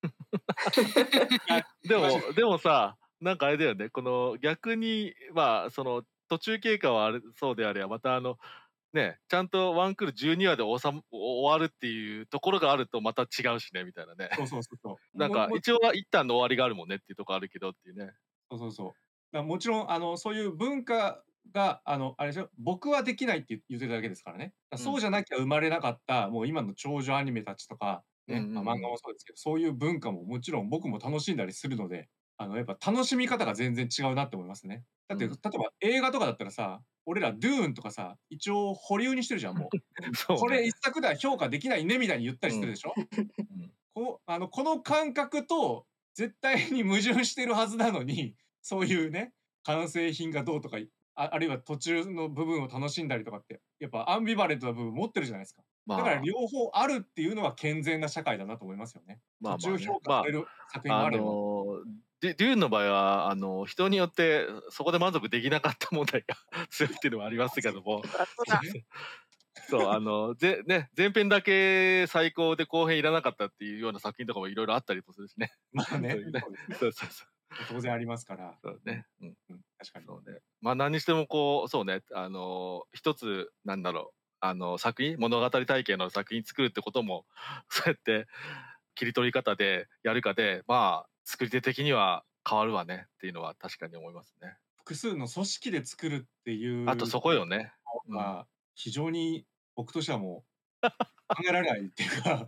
でもでもさ、なんかあれだよね、この逆にまあその途中経過はあれそうであればまたあのね、ちゃんとワンクールじゅうにわで収ま終わるっていうところがあるとまた違うしねみたいなね。 そうそうそうそう。 なんかもも一応は一旦の終わりがあるもんねっていうところあるけどっていうね。 そうそうそう。だからもちろんあのそういう文化があのあれでしょ、僕はできないって言ってただけですからね。だからそうじゃなきゃ生まれなかったもう今の長寿アニメたちとかね、 うんうんうんまあ、漫画もそうですけど、そういう文化ももちろん僕も楽しんだりするので、あのやっぱ楽しみ方が全然違うなって思いますね。だって、 うん例えば映画とかだったらさ、俺らドゥーンとかさ、一応保留にしてるじゃんもう。 そうねこれ一作では評価できないねみたいに言ったりするでしょ。 うんこうあのこの感覚と絶対に矛盾してるはずなのに、そういうね、完成品がどうとか、ああるいは途中の部分を楽しんだりとかって、やっぱアンビバレントな部分持ってるじゃないですか。 まあだから両方あるっていうのは健全な社会だなと思いますよね。途まあまあね中評価される作品もああれば。 のデデューンの場合はあの人によってそこで満足できなかった問題が強いっていうのはありますけども、 そうだそうあのぜね前編だけ最高で後編いらなかったっていうような作品とかもいろいろあったりもするしね。 まあね、 そういうねそうですねそうそうそう当然ありますから。 そうね。うんうん、確かに。 そうね。まあ何にしてもこうそうねあの一つなんだろうあの作品物語体系の作品作るってこともそうやって切り取り方でやるかでまあ作り手的には変わるわねっていうのは確かに思いますね。 複数の組織で作るっていうあとそこよね。 のが非常に僕としてはもう考えられないっていうか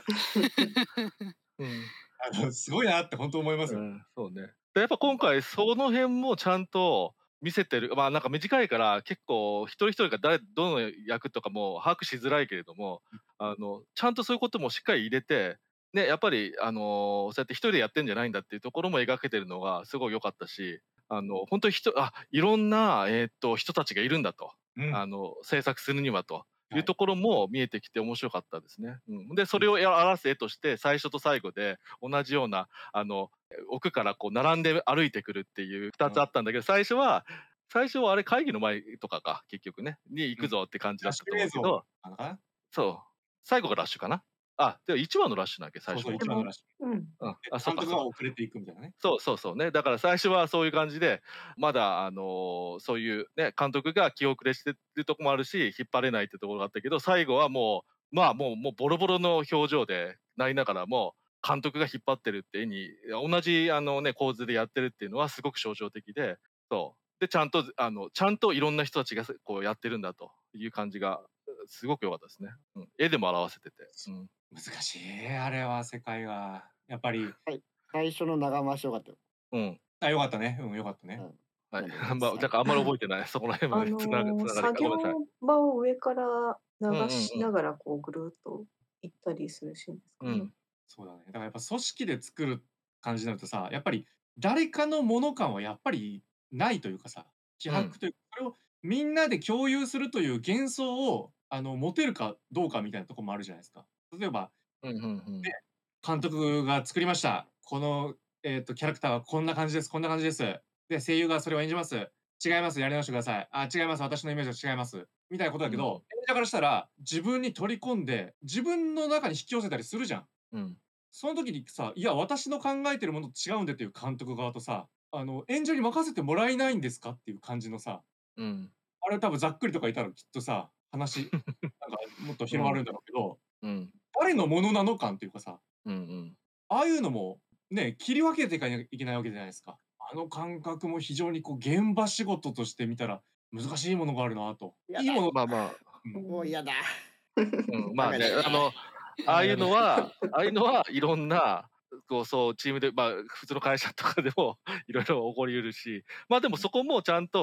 うんあのすごいなって本当思いますよ。 うん、そうね。でやっぱ今回その辺もちゃんと見せてるまあなんか短いから結構一人一人が誰どの役とかも把握しづらいけれども、あのちゃんとそういうこともしっかり入れて、ね、やっぱり、あのそうやって一人でやってんじゃないんだっていうところも描けてるのがすごい良かったし、あの本当に人あいろんな、えーっと人たちがいるんだと、 うんあの制作するにはと。いはいうところも見えてきて面白かったですね。うん、でそれをやらせ絵として最初と最後で同じようなあの奥からこう並んで歩いてくるっていうふたつあったんだけど、最初は最初はあれ会議の前とかか結局ねに行くぞって感じだったと思うけど、 あのかなそう最後がラッシュかな。あでもいちわのラッシュなんだっけ最初そうそうは。 一番のらしい。 うん。 うん、あそう監督かそうかが遅れていくみたいなね。 そうそうそうね。だから最初はそういう感じで、まだ、あのーそういうね、監督が気遅れしてるとこもあるし、引っ張れないってところがあったけど、最後はもう、まあもう、もうボロボロの表情でなりながらも、監督が引っ張ってるって絵に、同じあのね、構図でやってるっていうのはすごく象徴的で、そう。で、ちゃんと、あの、ちゃんといろんな人たちがこうやってるんだという感じが、すごく良かったですね。うん、絵でも表せてて。うん難しいあれは世界がやっぱり最初の長回しよかったよ。 うん。 あよかったねうんよかったね。 はい。 なんまあ、だからあんまり覚えてない。そこら辺あもつながのーつなが作業りごめんなさい。 場を上からうんうんうん流しながらこうぐるっと行ったりするシーンですかね。 うん。 そうだね。だからやっぱ組織で作る感じになるとさ、やっぱり誰かのもの感はやっぱりないというかさ、希薄というか、それをみんなで共有するという幻想をあの持てるかどうかみたいなところもあるじゃないですか。例えば、 うんうんうん。 で監督が作りました。この、えー、とキャラクターはこんな感じです、こんな感じです。で、声優がそれを演じます。違います、やり直してください。あ、違います、私のイメージは違います。みたいなことだけど、 うん演者からしたら自分に取り込んで、自分の中に引き寄せたりするじゃん。 うん。 その時にさ、いや、私の考えてるものと違うんでっていう監督側とさ、あの、演者に任せてもらえないんですかっていう感じのさ、 うん。 あれ多分ざっくりとかいたらきっとさ、話、なんかもっと広がるんだろうけど、 うん。 誰のものなの感っていうかさ、 うんうん。 ああいうのもね、切り分けていかなきゃいけないわけじゃないですか。あの感覚も非常にこう現場仕事として見たら難しいものがあるなと。 やだいいもの、 まあまあ、 うんもう嫌だ。 うん、まあね、 ダメだあの、ああいうのは、ああいうのはいろんな、こう、そう、チームで、まあ、普通の会社とかでもいろいろ起こりうるし、まあでもそこもちゃんと、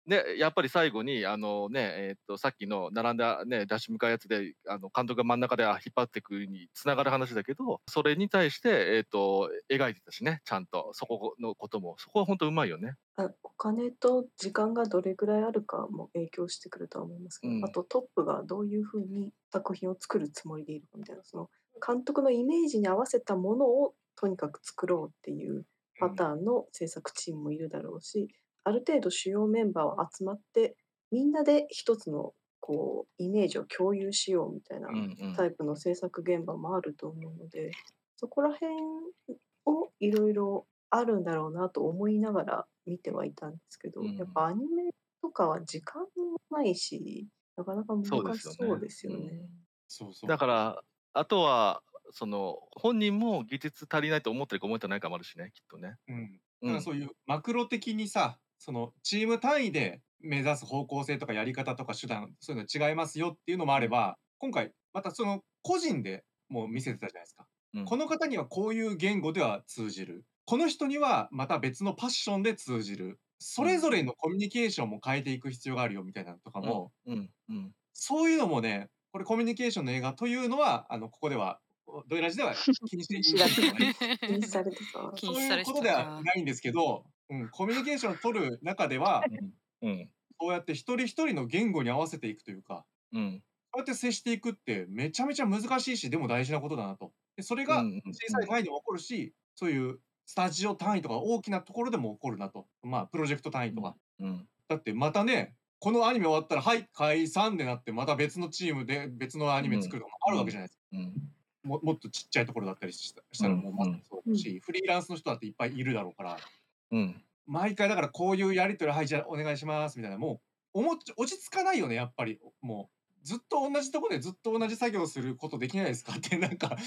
で、やっぱり最後に、あのね、えっと、さっきの並んだね、出し向かうやつで、あの、監督が真ん中で、あ、引っ張ってくに繋がる話だけど、それに対して、えっと、描いてたしね、ちゃんと、そこのことも。そこはほんと上手いよね。 あ、お金と時間がどれぐらいあるかも影響してくるとは思いますけど、あうん。 とトップがどういう風に作品を作るつもりでいるかみたいな、その、監督のイメージに合わせたものをとにかく作ろうっていうパターンの制作チームもいるだろうし、ある程度主要メンバーは集まって、みんなで一つのこうイメージを共有しようみたいなうんうん。 タイプの制作現場もあると思うので、そこら辺を色々あるんだろうなと思いながら見てはいたんですけど、やっうん。 ぱアニメとかは時間もないし、なかなかそうで難しそうすよね。うん。 ですよね。 そうそう。 だから、あとは、その、本人も技術足りないと思ってるか思ってないかもあるしね、きっとね。 うん。 うん。 だからそういうマクロ的にさ、そのチーム単位で目指す方向性とかやり方とか手段、そういうの違いますよっていうのもあうん。 れば、今回またその個人でもう見せてたじゃないですか。 うん。 この方にはこういう言語では通じる。この人にはまた別のパッションで通じる。それぞれうんうん。 のコミュニケーションも変えていく必要があるよみたいなのとかうん、 も、 うん、うん。 そういうのもね、これコミュニケーションの映画というのは、あの、ここでは、おドイラジでは気にしていいんですよね。 禁止されてた。 禁止そういされてうことではたか。 ないんですけど、うん、コミュニケーションを取る中では、 うん。うん。 そうやって一人一人の言語に合わせていくというか、 うん。 そうやって接していくってめちゃめちゃ難しいし、でも大事なことだなと。で、それがうんうん小うん。 さい範囲でも起こるし、そういうスタジオ単位とか大きなところでも起こるなと。まあ、プロジェクト単位うん。 とか。 うん。 だってまたね、このアニメ終わったら、はい、解散ってなって、また別のチームで別のアニメうん。 作るのもあうん。 るわけじゃないですか。 うん。 ももっとちっちゃいところだったりしたしうん。 たらもうまさにうん。 うん。 そうだし、フリーランスの人だっていっぱいいるだろうから、 うん。 毎回だからこういうやり取り、はい、じゃあお願いしますみたいな、もう、おも落ち着かないよね、やっぱり。もう、ずっと同じとこでずっと同じ作業することできないですかってなんか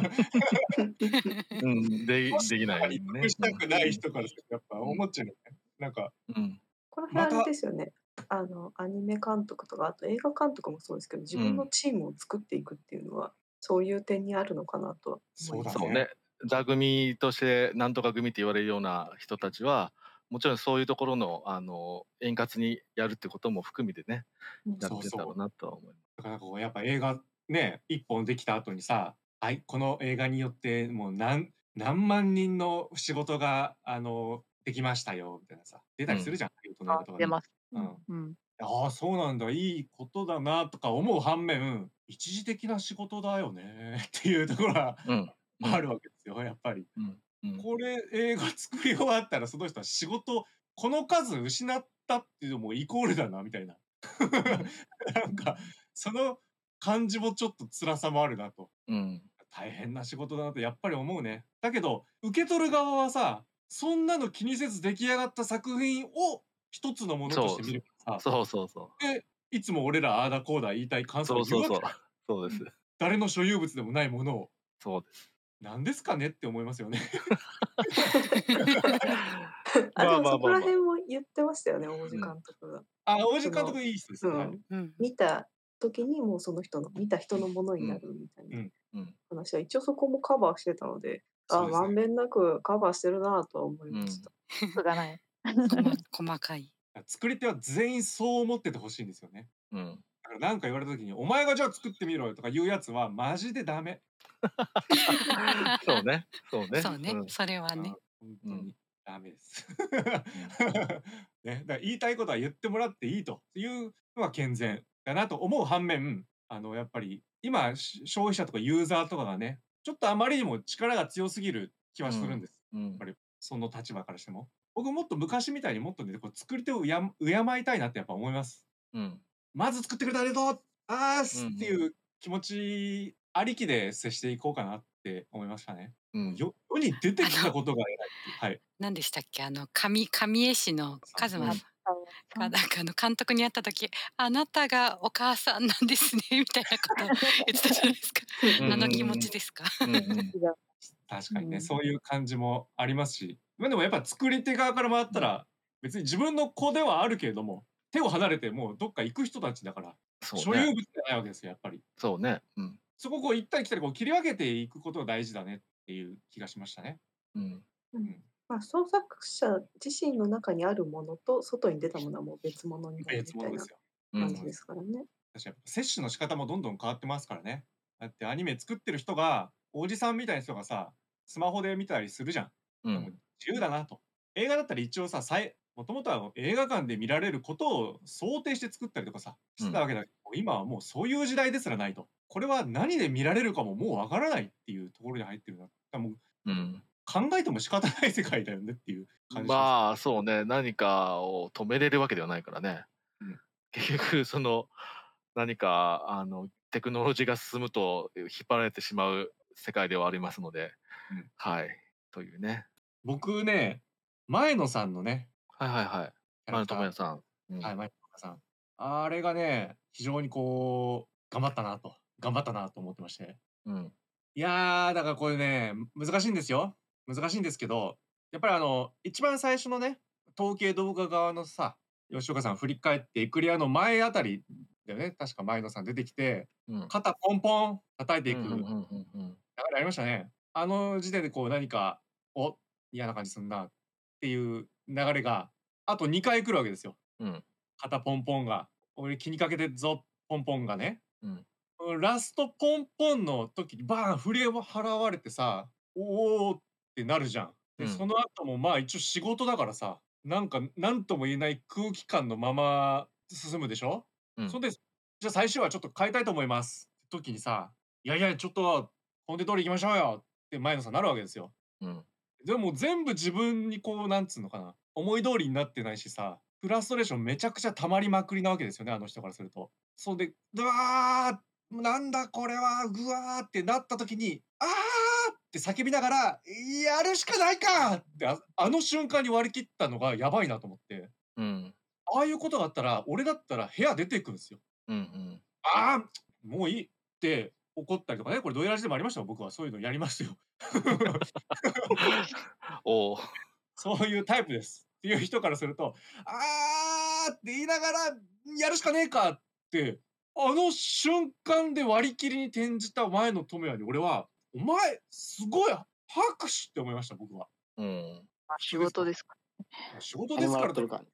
うん、でボスできなとかにいね。 得したくない人からするとやっぱうん。 思っちゃうよね。なんか、 うん。 この辺あれまたですよね。あの、アニメ監督とか、あと映画監督もそうですけど、自分のうん。 チームを作っていくっていうのは、そういう点にあるのかなとは思いますね。 そうだね。 そうね。座組としてなんとか組って言われるような人たちは、もちろんそういうところの、あの、円滑にやるってことも含めてね、 うん。 やってんだろそうそう。 うなとは思いだからこうやっぱ映画ね、いっぽんできた後にさ、はい、この映画によってもう何何万人の仕事が、あの、できましたよみたいなさ、出うん。 たりするじゃん、ハリウッドの映あ、 画とかで。 うん。 出ます。 うん。 うん。 ああ、そうなんだ、いいことだなとか思う反面、一時的な仕事だよねっていうところはうん。うん。 あるわけですよ、やっぱり。 うん。うん。 これ、映画作り終わったらその人は仕事、この数失ったっていうのもイコールだなみたいな。 うん。 なんか、その感じもちょっと辛さもあるなと。 うん。 大変な仕事だなとやっぱり思うね。だけど、受け取る側はさ、そんなの気にせず出来上がった作品を一つのものとしそう、 て見るさ、 そうそうそう。 で、いつも俺らああだこうだ言いたい感想をそうそうそう。 言うわけじゃん。 そうです。 誰の所有物でもないものを。 そうです。 なんですかねって思いますよね。 あ、でまあもそこらまあまあまあ。 辺も言ってましたよね、大路うん。 監督が。 あ、大路その監督いい人ですね、はい。 うん、 うん。 見た時にもうその人の見た人のものになうん。 るみたいなうん。 うん。 話は一応そこもカバーしてたので、あ、 そうですね。 まんべんなくカバーしてるなとは思いうん。 ました。 すがない。 こま細かい。 作り手は全員そう思ってて欲しいんですよね。 うん。 だからなんか言われた時に、お前がじゃあ作ってみろよとか言うやつはマジでダメ。 そうね、そうね。 そうね、 うん。 それはあ、 ね。 ほんうん。 とにダメです。 うん。 ね、だから言いたいことは言ってもらっていいというのは健全だなと思う反面、あのやっぱり今、し消費者とかユーザーとかがね、ちょっとあまりにも力が強すぎる気うん。 はするんです。 うん。 やっぱりその立場からしても。僕もっと昔みたいにもっとね、こう作り手をうや敬いたいなってやっぱ思います。 うん。 まず作ってくれてありがとう、あーうんうん。 すっていう気持ちありきで接していこうかなって思いましたね。もううん。 よ世に出てきあのたことが偉いっていう。はい。 何でしたっけ、あの、神神江市のさんあ、 カズマさんあが、 ん。 なんかあの監督に会った時、あなたがお母さんなんですねみたいなことを言ってたじゃないですか。 うんあの気うんうん。 持ちですか？ うんうん。 違う。 確かにね、 うん。 そういう感じもありますし、ま、でもやっぱ作り手側から回ったら、別に自分の子ではあるけれども、手を離れてもうどっか行く人たちだから、 そうね。 所有物じゃないわけですよ、やっぱり。 そうね。うん。 そこをこう行ったり来たりこう切り分けていくことが大事だねっていう気がしましたね。 うん。 うん。 うん。 まあ、創作者自身の中にあるものと、外に出たものはもう別物になるみたいな別物ですよ。 感じですからね。 確かに摂取の仕方もどんどん変わってますからね。だってアニメ作ってる人が、おじさんみたいな人がさ、スマホで見たりするじゃん。 うでもん。 自由だなと。映画だったら一応さ、さいもともとは映画館で見られることを想定して作ったりとかさ、してたわけだけど、今はもうそういう時代ですらないと。これは何で見られるかももうわからないっていうところに入ってるな。だもううん。 考えても仕方ない世界だよねっていう感じします。 まあ、そうね。何かを止めれるわけではないからね。 うん。 結局、その、何か、あの、テクノロジーが進むと引っ張られてしまう世界ではありますので、 うん。 はい。というね。 僕ね、前野さんのね、 はいはいはい。前野キャラクター。 智也さん。うん。 はい、前野さん。あれがね、非常にこう、頑張ったなと、頑張ったなと思ってまして。 うん。 いやー、だからこれね、難しいんですよ。難しいんですけど、やっぱりあの、一番最初のね、統計動画側のさ、吉岡さん振り返ってエクレアの前あたりだよね、確か前野さん出てきて、 うん。 肩ポンポン叩いていく流うんうんうんうんうん。 れありましたね。あの時点でこう何か、お、嫌な感じすんなっていう流れが、あとにかい来るわけですよ。 うん。 肩ポンポンが。俺気にかけてぞ、ポンポンがね。 うん。 ラストポンポンの時にバーン振り払われてさ、おおってなるじゃん。で、 うん。 その後もまあ一応仕事だからさ、なんか何とも言えない空気感のまま進むでしょ。 うん。 そんで、じゃあ最終話ちょっと変えたいと思いますって時にさ、いやいやちょっと本手通り行きましょうよって前野さんなるわけですよ。 うん。 でも全部自分にこうなんつうのかな、思い通りになってないしさ、フラストレーションめちゃくちゃ溜まりまくりなわけですよね、あの人からすると。そうで、うわー、なんだこれは、ぐわーってなった時に、あーって叫びながら、やるしかないかってあ、あの瞬間に割り切ったのがやばいなと思って。 うん。 ああいうことがあったら、俺だったら部屋出てくんですよ。 うんうん。 ああ、もういいって怒ったりとかね、これドヤラジでもありましたよ、僕はそういうのやりますよ。 おお。 そういうタイプですっていう人からすると、あーって言いながら、やるしかねえかって、あの瞬間で割り切りに転じた前の智也に俺は、お前、すごい拍手って思いました、僕は。 うん。 まあ、仕事ですか。 仕事ですからとるか。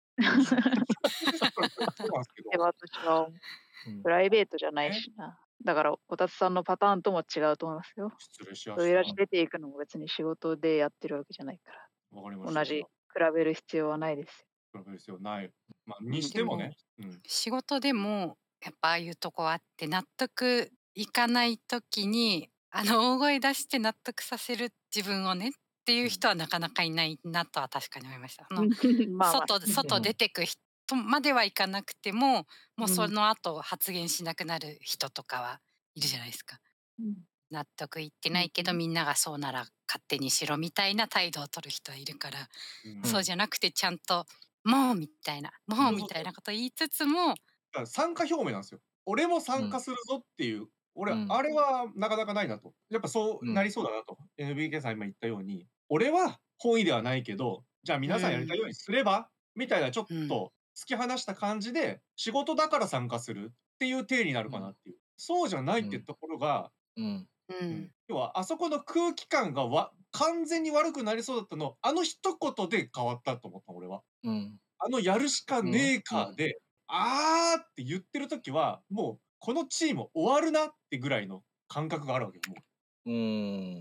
で私はプライベートじゃないしな。だからこたつさんのパターンとも違うと思いますよ。 失礼しまそういうした。 出ていくのも別に仕事でやってるわけじゃないから。 わかりました。 同じ比べる必要はないですよ。比べる必要ない。まあ、にしてもね。 うん、仕事でもやっぱああいうとこあって納得いかない時にあの大声出して納得させる自分をねっていう人はなかなかいないなとは確かに思いました。あのまあ、まあ、外外出てく人まではいかなくてももうその後発言しなくなる人とかはいるじゃないですか。うん、納得いってないけど、うん、みんながそうなら勝手にしろみたいな態度を取る人はいるから、うん、そうじゃなくてちゃんともうみたいなもうみたいなこと言いつつも参加表明なんですよ。俺も参加するぞっていう、うん、俺、うん、あれはなかなかないなと。やっぱそうなりそうだなと。うん、エヌビーケー さん今言ったように、俺は本意ではないけど、じゃあ皆さんやりたいようにすれば、うん、みたいなちょっと突き放した感じで、仕事だから参加するっていう体になるかなっていう。うん、そうじゃないってところが、 うんうん、要はあそこの空気感がわ完全に悪くなりそうだったの、あの一言で変わったと思った俺は。 うん、あのやるしかねえかで、うん、あーって言ってる時はもうこのチーム終わるなってぐらいの感覚があるわけよ。もう、うん、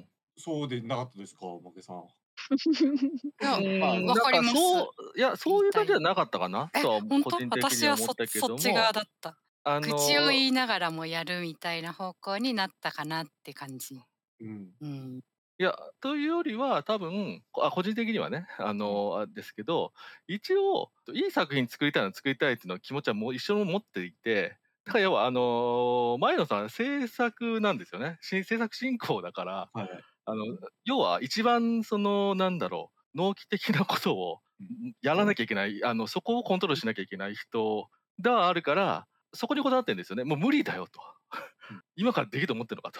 そうでなかったですか、もげさん。 いや、 わかります。そういやそういう感じじゃなかったかなとは個人的には思ったけども。 そっち側だった。 あのー、 口を言いながらもやるみたいな方向になったかなって感じ。 うんうん、 いやというよりは多分あ個人的にはねあのあですけど一応いい作品作りたいの作りたいっていうの気持ちはもう一緒に持っていてだから要はあの前野さん制作なんですよね制作進行だから、 はい、 あの要は一番そのなんだろう納期的なことをやらなきゃいけない、うん、あのそこをコントロールしなきゃいけない人があるからそこにこだわってるんですよね。もう無理だよと今からできると思ってるのかと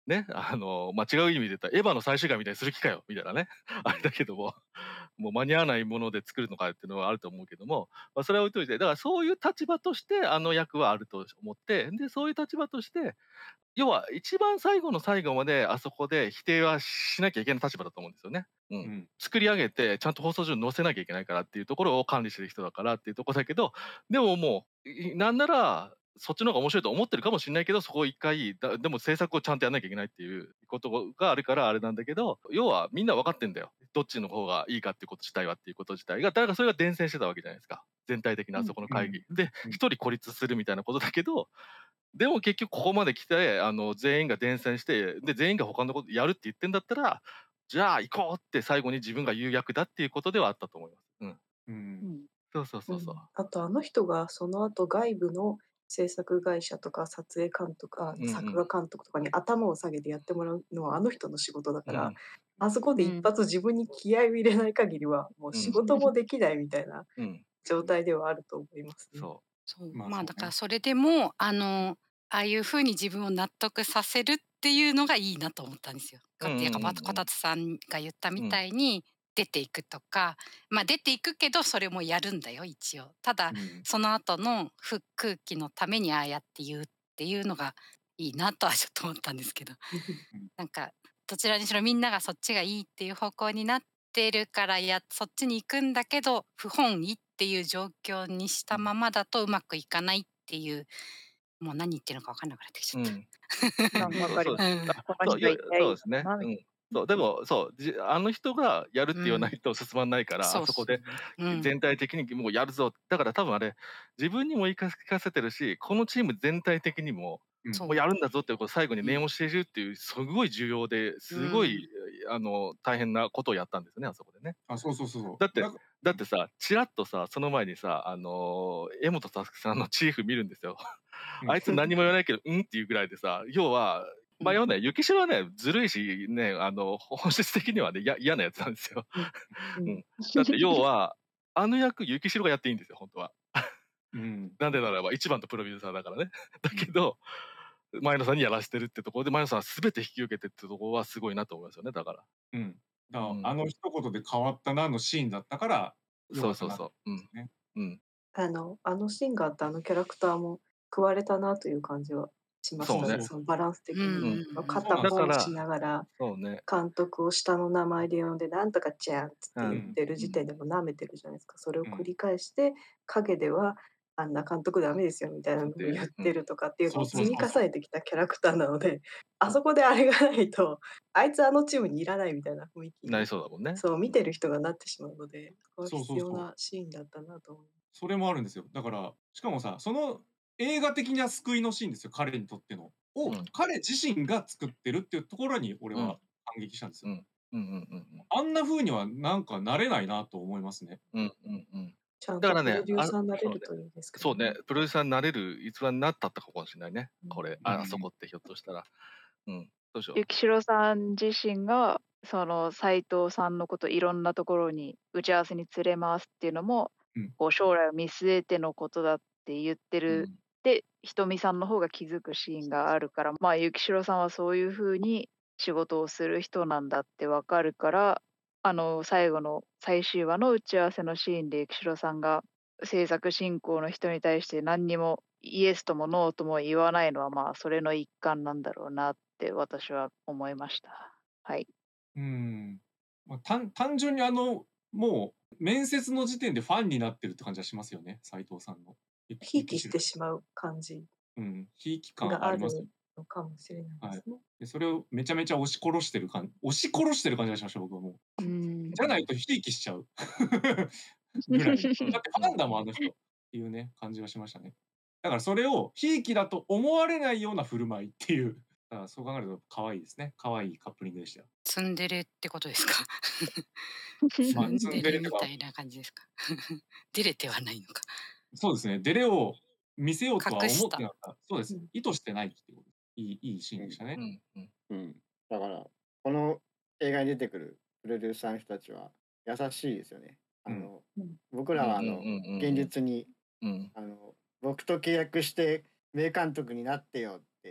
ね、あの、まあ、違う意味で言ったらエヴァの最終回みたいにする気かよみたいなね、あれだけども、もう間に合わないもので作るのかっていうのはあると思うけども、まあ、それは置いといて、だからそういう立場としてあの役はあると思って、で、そういう立場として、要は一番最後の最後まであそこで否定はしなきゃいけない立場だと思うんですよね。うん。うん、作り上げてちゃんと放送上に載せなきゃいけないからっていうところを管理してる人だからっていうところだけど、でももう、なんなら、そっちの方が面白いと思ってるかもしれないけど、そこを一回だ、でも制作をちゃんとやんなきゃいけないっていうことがあるからあれなんだけど、要はみんな分かってんだよ。どっちの方がいいかっていうこと自体はっていうこと自体が、だからそれが伝染してたわけじゃないですか。全体的なあそこの会議。うん、で、一、人孤立するみたいなことだけど、でも結局ここまで来て、あの、全員が伝染して、で、全員が他のことやるって言ってんだったら、じゃあ行こうって最後に自分が言う役だっていうことではあったと思います。うん。うん。そうそうそうそう。うん、 あとあの人がその後外部の制作会社とか撮影監督、あ、作画監督とかに頭を下げてやってもらうのはあの人の仕事だから、うん、あそこで一発自分に気合を入れない限りはもう仕事もできないみたいな状態ではあると思いますね。 そうそう、まあだからそれでもあのああいうふうに自分を納得させるっていうのがいいなと思ったんですよ。かっていうかこたつさんが言ったみたいに出ていくとか、まあ出ていくけどそれもやるんだよ一応。ただ、うん、その後の空気のためにああやって言うっていうのがいいなとはちょっと思ったんですけどなんかどちらにしろみんながそっちがいいっていう方向になってるからやそっちに行くんだけど不本意っていう状況にしたままだとうまくいかないっていう。もう何言ってるのか分かんなくなってきちゃった。 うん、わかります。 そうですね。うん。そうでもそうじあの人がやるって言わないと進まないから、うん、あそこで全体的にもうやるぞ、だから多分あれ自分にも言い聞かせてるし、このチーム全体的にも、うん、もうやるんだぞってことを最後に念をしているっていうすごい重要ですごい、うん、あの大変なことをやったんですよねあそこでね。 あ、そうそうそうそう。 だってだってさちらっとさその前にさあの江本佑さんのチーフ見るんですよ。あいつ何も言わないけど、うんっていうぐらいでさ、要は、まあ要はね、雪城はね、ずるいし、ね、あの、本質的にはね、嫌なやつなんですよ。うん。だって要は、あの役、雪城がやっていいんですよ、本当は。うん。なんでならば、一番とプロデューサーだからね。だけど、前野さんにやらせてるってところで、前野さんは全て引き受けてってところはすごいなと思いますよね、だから。 うん。だから、うん、あの一言で変わったなのシーンだったから、 そうそうそう。うん。うん。 あの、あのシーンがあったあのキャラクターも食われたなという感じはしましたね。そねそのバランス的に。うん、肩ポンしながら、監督を下の名前で呼んで、なんとかちゃんって言ってる時点でも舐めてるじゃないですか。それを繰り返して、陰では、あんな監督ダメですよみたいなのを言ってるとかっていうのを積み重ねてきたキャラクターなので、あそこであれがないと、あいつあのチームにいらないみたいな雰囲気になりそうだもんね。 そう、見てる人がなってしまうので、これは必要なシーンだったなと思います。 それもあるんですよ。だから、しかもさ、その映画的な救いのシーンですよ、彼にとっての。を、うん、彼自身が作ってるっていうところに俺は感激したんですよ。あんな風にはなんかなれないなと思いますね。 うんうんうん。ちゃんとプロデューサーになれるといいですけど、ね。そうね、プロデューサーになれる逸話になったかもしれないね。これ、あ、あそこってひょっとしたら。うん。どうしよう。 雪城さん自身がその斉藤さんのこといろんなところに打ち合わせに連れ回すっていうのも、うん、こう将来を見据えてのことだって言ってる、うん、でひとみさんの方が気づくシーンがあるから、まあ雪城さんはそういうふうに仕事をする人なんだってわかるから、あの最後の最終話の打ち合わせのシーンで雪城さんが制作進行の人に対して何にもイエスともノーとも言わないのは、まあそれの一環なんだろうなって私は思いました。はい。 うん。まあ、単単純にあのもう面接の時点でファンになってるって感じはしますよね、斉藤さんの。 ひいきしてしまう感じ。 うん、ひいき感ありますのかもしれないですね。はい、 でそれをめちゃめちゃ押し殺してる感、押し殺してる感じがしました、僕はもう。うんじゃないとひいきしちゃうぐらい。だってファンだもん、あの人っていうね、感じがしましたね。だからそれをひいきだと思われないような振る舞いっていう。だからそう考えると可愛いですね。可愛いカップリングでしたよ。 ツンデレってことですか。ツンデレみたいな感じですか。デレてはないのか。 そうですね。デレを見せようとは思ってなかった。そうです。意図してないっていうこと。いいいいシーンでしたね。うんうんうん、だからこの映画に出てくるプロデューサーの人たちは優しいですよね。あの、うん、僕らはあの、現実に、うん、あの僕と契約して名監督になってよって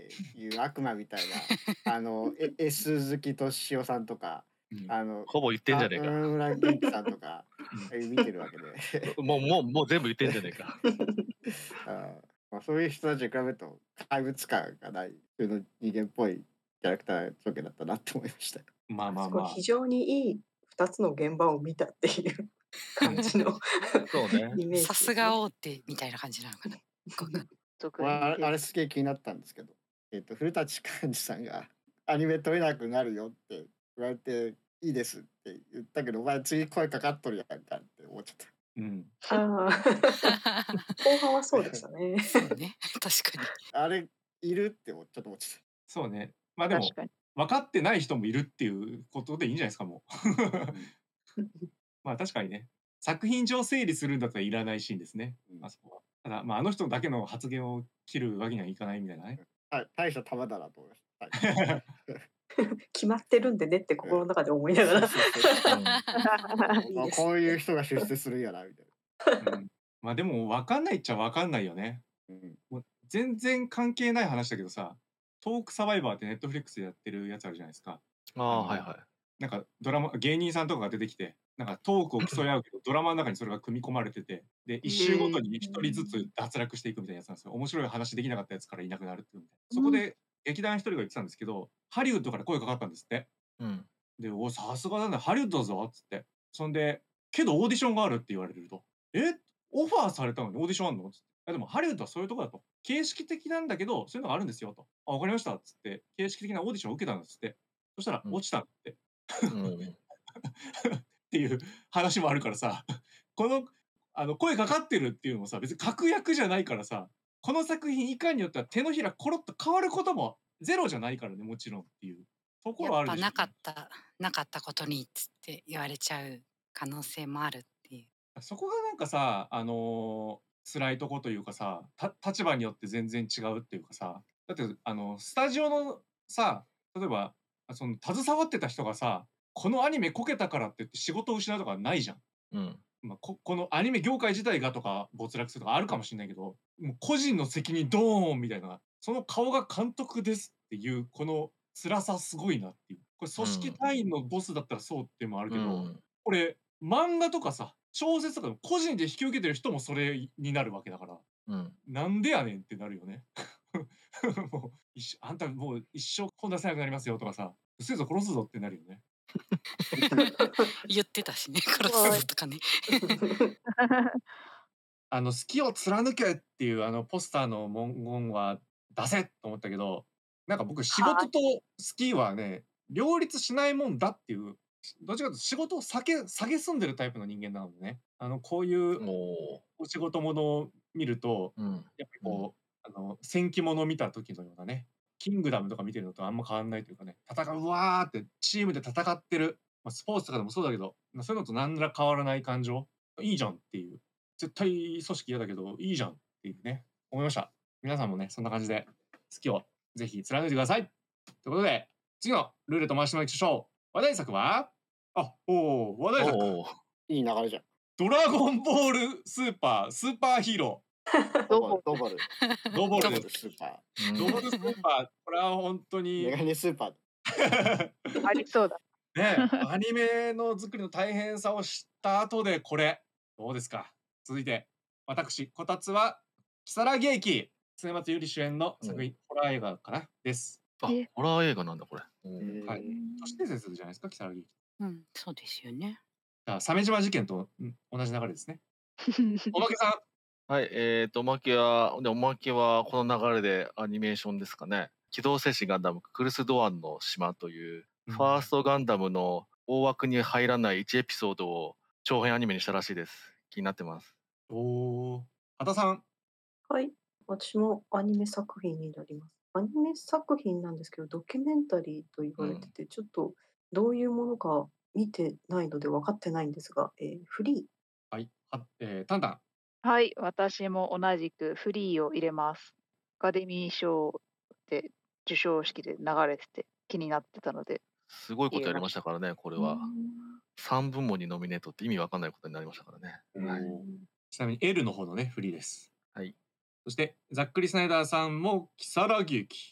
いう悪魔みたいなあの S 鈴木敏夫さんとか、 うん、 あのほぼ言ってんじゃねえか。 野村元気さんとか見てるわけでもうもうもう全部言ってんじゃねえか。 あ、まあ、そういう人たちに比べると怪物感がない普通の人間っぽいキャラクター造形だったなって思いました。 まあまあまあ。 非常にいいふたつの現場を見たっていう感じのそうね。 イメージですね。 さすが大手みたいな感じなのかな。 ああれすげえ気になったんですけど、えっと古舘寛治さんがアニメ撮れなくなるよって言われていいですって言ったけど、お前次声かかっとるやんかって思っちゃった。 うん。 ああ後半はそうでしたね。 そうね、確かに。 あれいるってちょっと思っちゃった。 そうね。まあでも分かってない人もいるっていうことでいいんじゃないですかもう。まあ確かにね。作品上整理するんだったらいらないシーンですね。うん、あそこは。ただまああの人だけの発言を切るわけにはいかないみたいなね。 はい、大した玉だなと思いました。はい決まってるんでねって心の中で思いながら。 こういう人が出世するんやなみたいな。 うん、まあでも分かんないっちゃ分かんないよね。うん、もう全然関係ない話だけどさ、トークサバイバーってネットフリックスでやってるやつあるじゃないですか。 ああ、はいはい。 なんかドラマ芸人さんとかが出てきて、なんかトークを競い合うけどドラマの中にそれが組み込まれてて、で一週ごとに一人ずつ脱落していくみたいなやつなんですよ。面白い話できなかったやつからいなくなるっていうみたいな。そこで劇団一人が言ってたんですけど、ハリウッドから声かかったんですって。うん、で、おさすがだね、ハリウッドだぞっつって。そんで、けどオーディションがあるって言われると、えオファーされたのにオーディションあんのっつって。でもハリウッドはそういうとこだと。形式的なんだけど、そういうのがあるんですよと。あ、わかりましたっつって、形式的なオーディションを受けたんですって。そしたら落ちたんって。うん、っていう話もあるからさ、このあの声かかってるっていうのもさ、別に確約じゃないからさ、この作品いかんによっては手のひらコロッと変わることもゼロじゃないからね、もちろんっていうところあるでしょ、ね。 やっぱなかったなかったことにっつって言われちゃう可能性もあるっていう。 そこがなんかさ、あのー、辛いとこというかさ、立場によって全然違うっていうかさ、だってあのスタジオのさ、例えばその携わってた人がさ、このアニメこけたからって言って仕事を失うとかないじゃん。うん、まあ、こ, このアニメ業界自体がとか没落するとかあるかもしれないけど、もう個人の責任ドーンみたいな、その顔が監督ですっていうこの辛さすごいなっていう。これ組織単位のボスだったらそうっていうのもあるけど、うん、これ漫画とかさ小説とか個人で引き受けてる人もそれになるわけだから、うん、なんでやねんってなるよね。もう一あんたもう一生本出せなくなりますよとかさ、うせえぞ殺すぞってなるよね。 言ってたしね、殺すぞとかね。 あの好きを貫けっていうあのポスターの文言は出せと思ったけど、なんか僕仕事と好きはね両立しないもんだっていう、どっちかというと仕事を下げ下げすんでるタイプの人間なのでね、あのこういうお仕事ものを見ると、うん、やっぱりこう、うん、あの戦記ものを見た時のようなね、キングダムとか見てるのとあんま変わんないというかね、戦うわーってチームで戦ってる、まあ、スポーツとかでもそうだけど、そういうのと何ら変わらない感情、いいじゃんっていう、絶対組織嫌だけどいいじゃんっていうね、思いました。皆さんもねそんな感じで好きをぜひ貫いてくださいということで、次のルーレット回してもらいましょう。話題作は、あ、おお、話題作。 いい流れじゃん。 ドラゴンボールスーパースーパーヒーロー。ドボル。ドボル。 ドボルスーパー。ドボルスーパー。これは本当に。 メガネスーパー。 ありそうだ。 ね、アニメの作りの大変さを知った後でこれどうですか。続いて私こたつは如月駅、常松優里主演の作品、うん、ホラー映画かなです。 あ、ホラー映画なんだこれ。 はい。都市伝説じゃないですか、如月駅。 うん、そうですよね。 鮫島事件と同じ流れですね。おまけさん。 はい、えーとおまけはでおまけはこの流れでアニメーションですかね。機動戦士ガンダムクルス・ドアンの島という、うん、ファーストガンダムの大枠に入らないいちエピソードを長編アニメにしたらしいです。気になってます。 おお、畑さん。 はい、私もアニメ作品になります。アニメ作品なんですけど、ドキュメンタリーと言われてて、うん、ちょっとどういうものか見てないので分かってないんですが、えー、フリー。 はい、はえー、タンタン。 はい、私も同じくフリーを入れます。アカデミー賞で授賞式で流れてて気になってたので。 すごいことやりましたからね、これは。さんぶんもにノミネートって意味わかんないことになりましたからね。はい、 ちなみに L の方のね、フリーです。 はい。 そして、ざっくりスナイダーさんも、如月駅。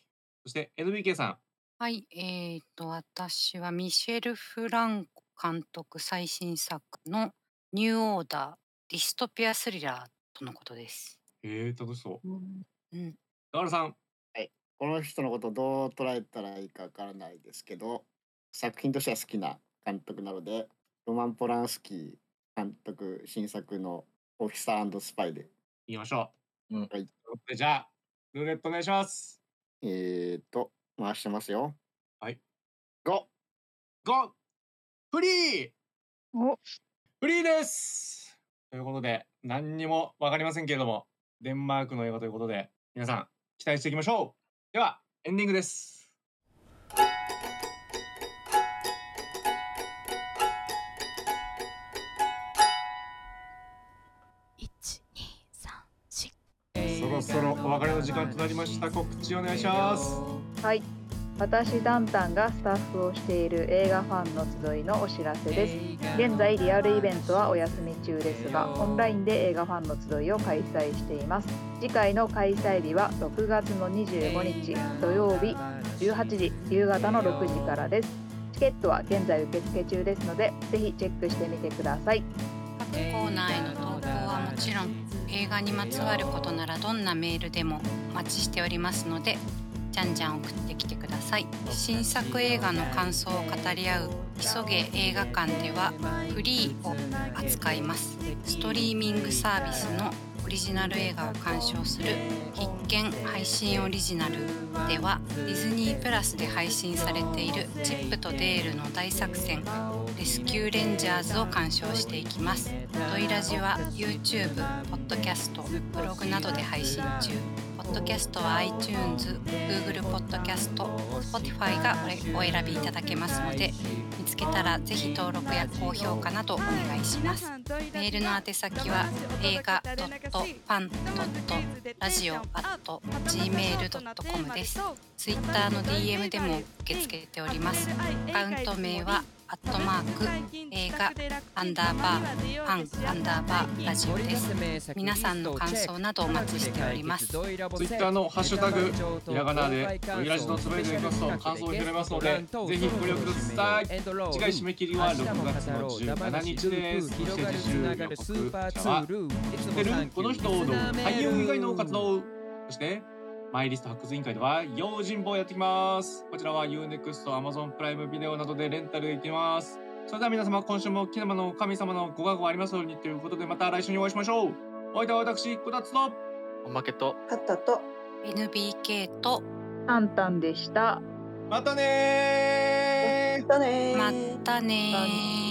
そして エヌビーケー さん。 はい、えーと、私はミシェル・フランコ監督最新作のニューオーダー、ディストピアスリラーとのことです。 へえ、楽しそう。 うん。うん。 ガールさん。 はい。この人のことをどう捉えたらいいかわからないですけど、作品としては好きな監督なので、ロマン・ポランスキー監督新作のオフィサー&スパイで。 言いましょう。うん。はい。 じゃあ、ルーレットお願いします。 えーと、回してますよ。 はい。 ゴゴフリーおフリーです。ということで、何にもわかりませんけれども、デンマークの映画ということで、皆さん期待していきましょう。では、エンディングです。そろそろお別れの時間となりました。告知お願いします。 はい、私ダンタンがスタッフをしている映画ファンの集いのお知らせです。現在リアルイベントはお休み中ですが、オンラインで映画ファンの集いを開催しています。次回の開催日はろくがつのにじゅうごにち土曜日じゅうはちじ、夕方のろくじからです。チケットは現在受付中ですので、ぜひチェックしてみてください。 各コーナーへの投稿はもちろん、映画にまつわることならどんなメールでもお待ちしておりますので、じゃんじゃん送ってきてください。新作映画の感想を語り合う急げ映画館ではフリーを扱います。ストリーミングサービスのオリジナル映画を鑑賞する必見配信オリジナルでは、ディズニープラスで配信されているチップとデールの大作戦レスキューレンジャーズを鑑賞していきます。ドイラジは YouTube、ポッドキャスト、ブログなどで配信中。ポッドキャストは iTunes、Google ポッドキャスト、Spotify がお選びいただけますので、見つけたらぜひ登録や高評価などお願いします。メールの宛先は映画 ドットファン ドットラジオ アットジーメール ドットコム です。Twitter の ディーエム でも受け付けております。アカウント名はアットマーク映画アンダーバーファンアンダーバーラジオです。皆さんの感想などお待ちしております。 ツイッターのハッシュタグひらがなでドイラジのつぶやいていきますと感想を拾いますので、ぜひご利用ください。次回締め切りはろくがつのじゅうしちにちです。そして次週予告者は知ってるこの人の俳優以外の活動、そしてマイリスト発掘委員会では用心棒をやっていきます。こちらは ユーネクスト、Amazon プライムビデオなどでレンタルできます。それでは皆様、今週もキネマの神様のご加護ありますようにということで、また来週にお会いしましょう。お相手は私、こたつとおまけとカッタとエヌビーケー とタンタンでした。 またねー。 またねー。 またねー。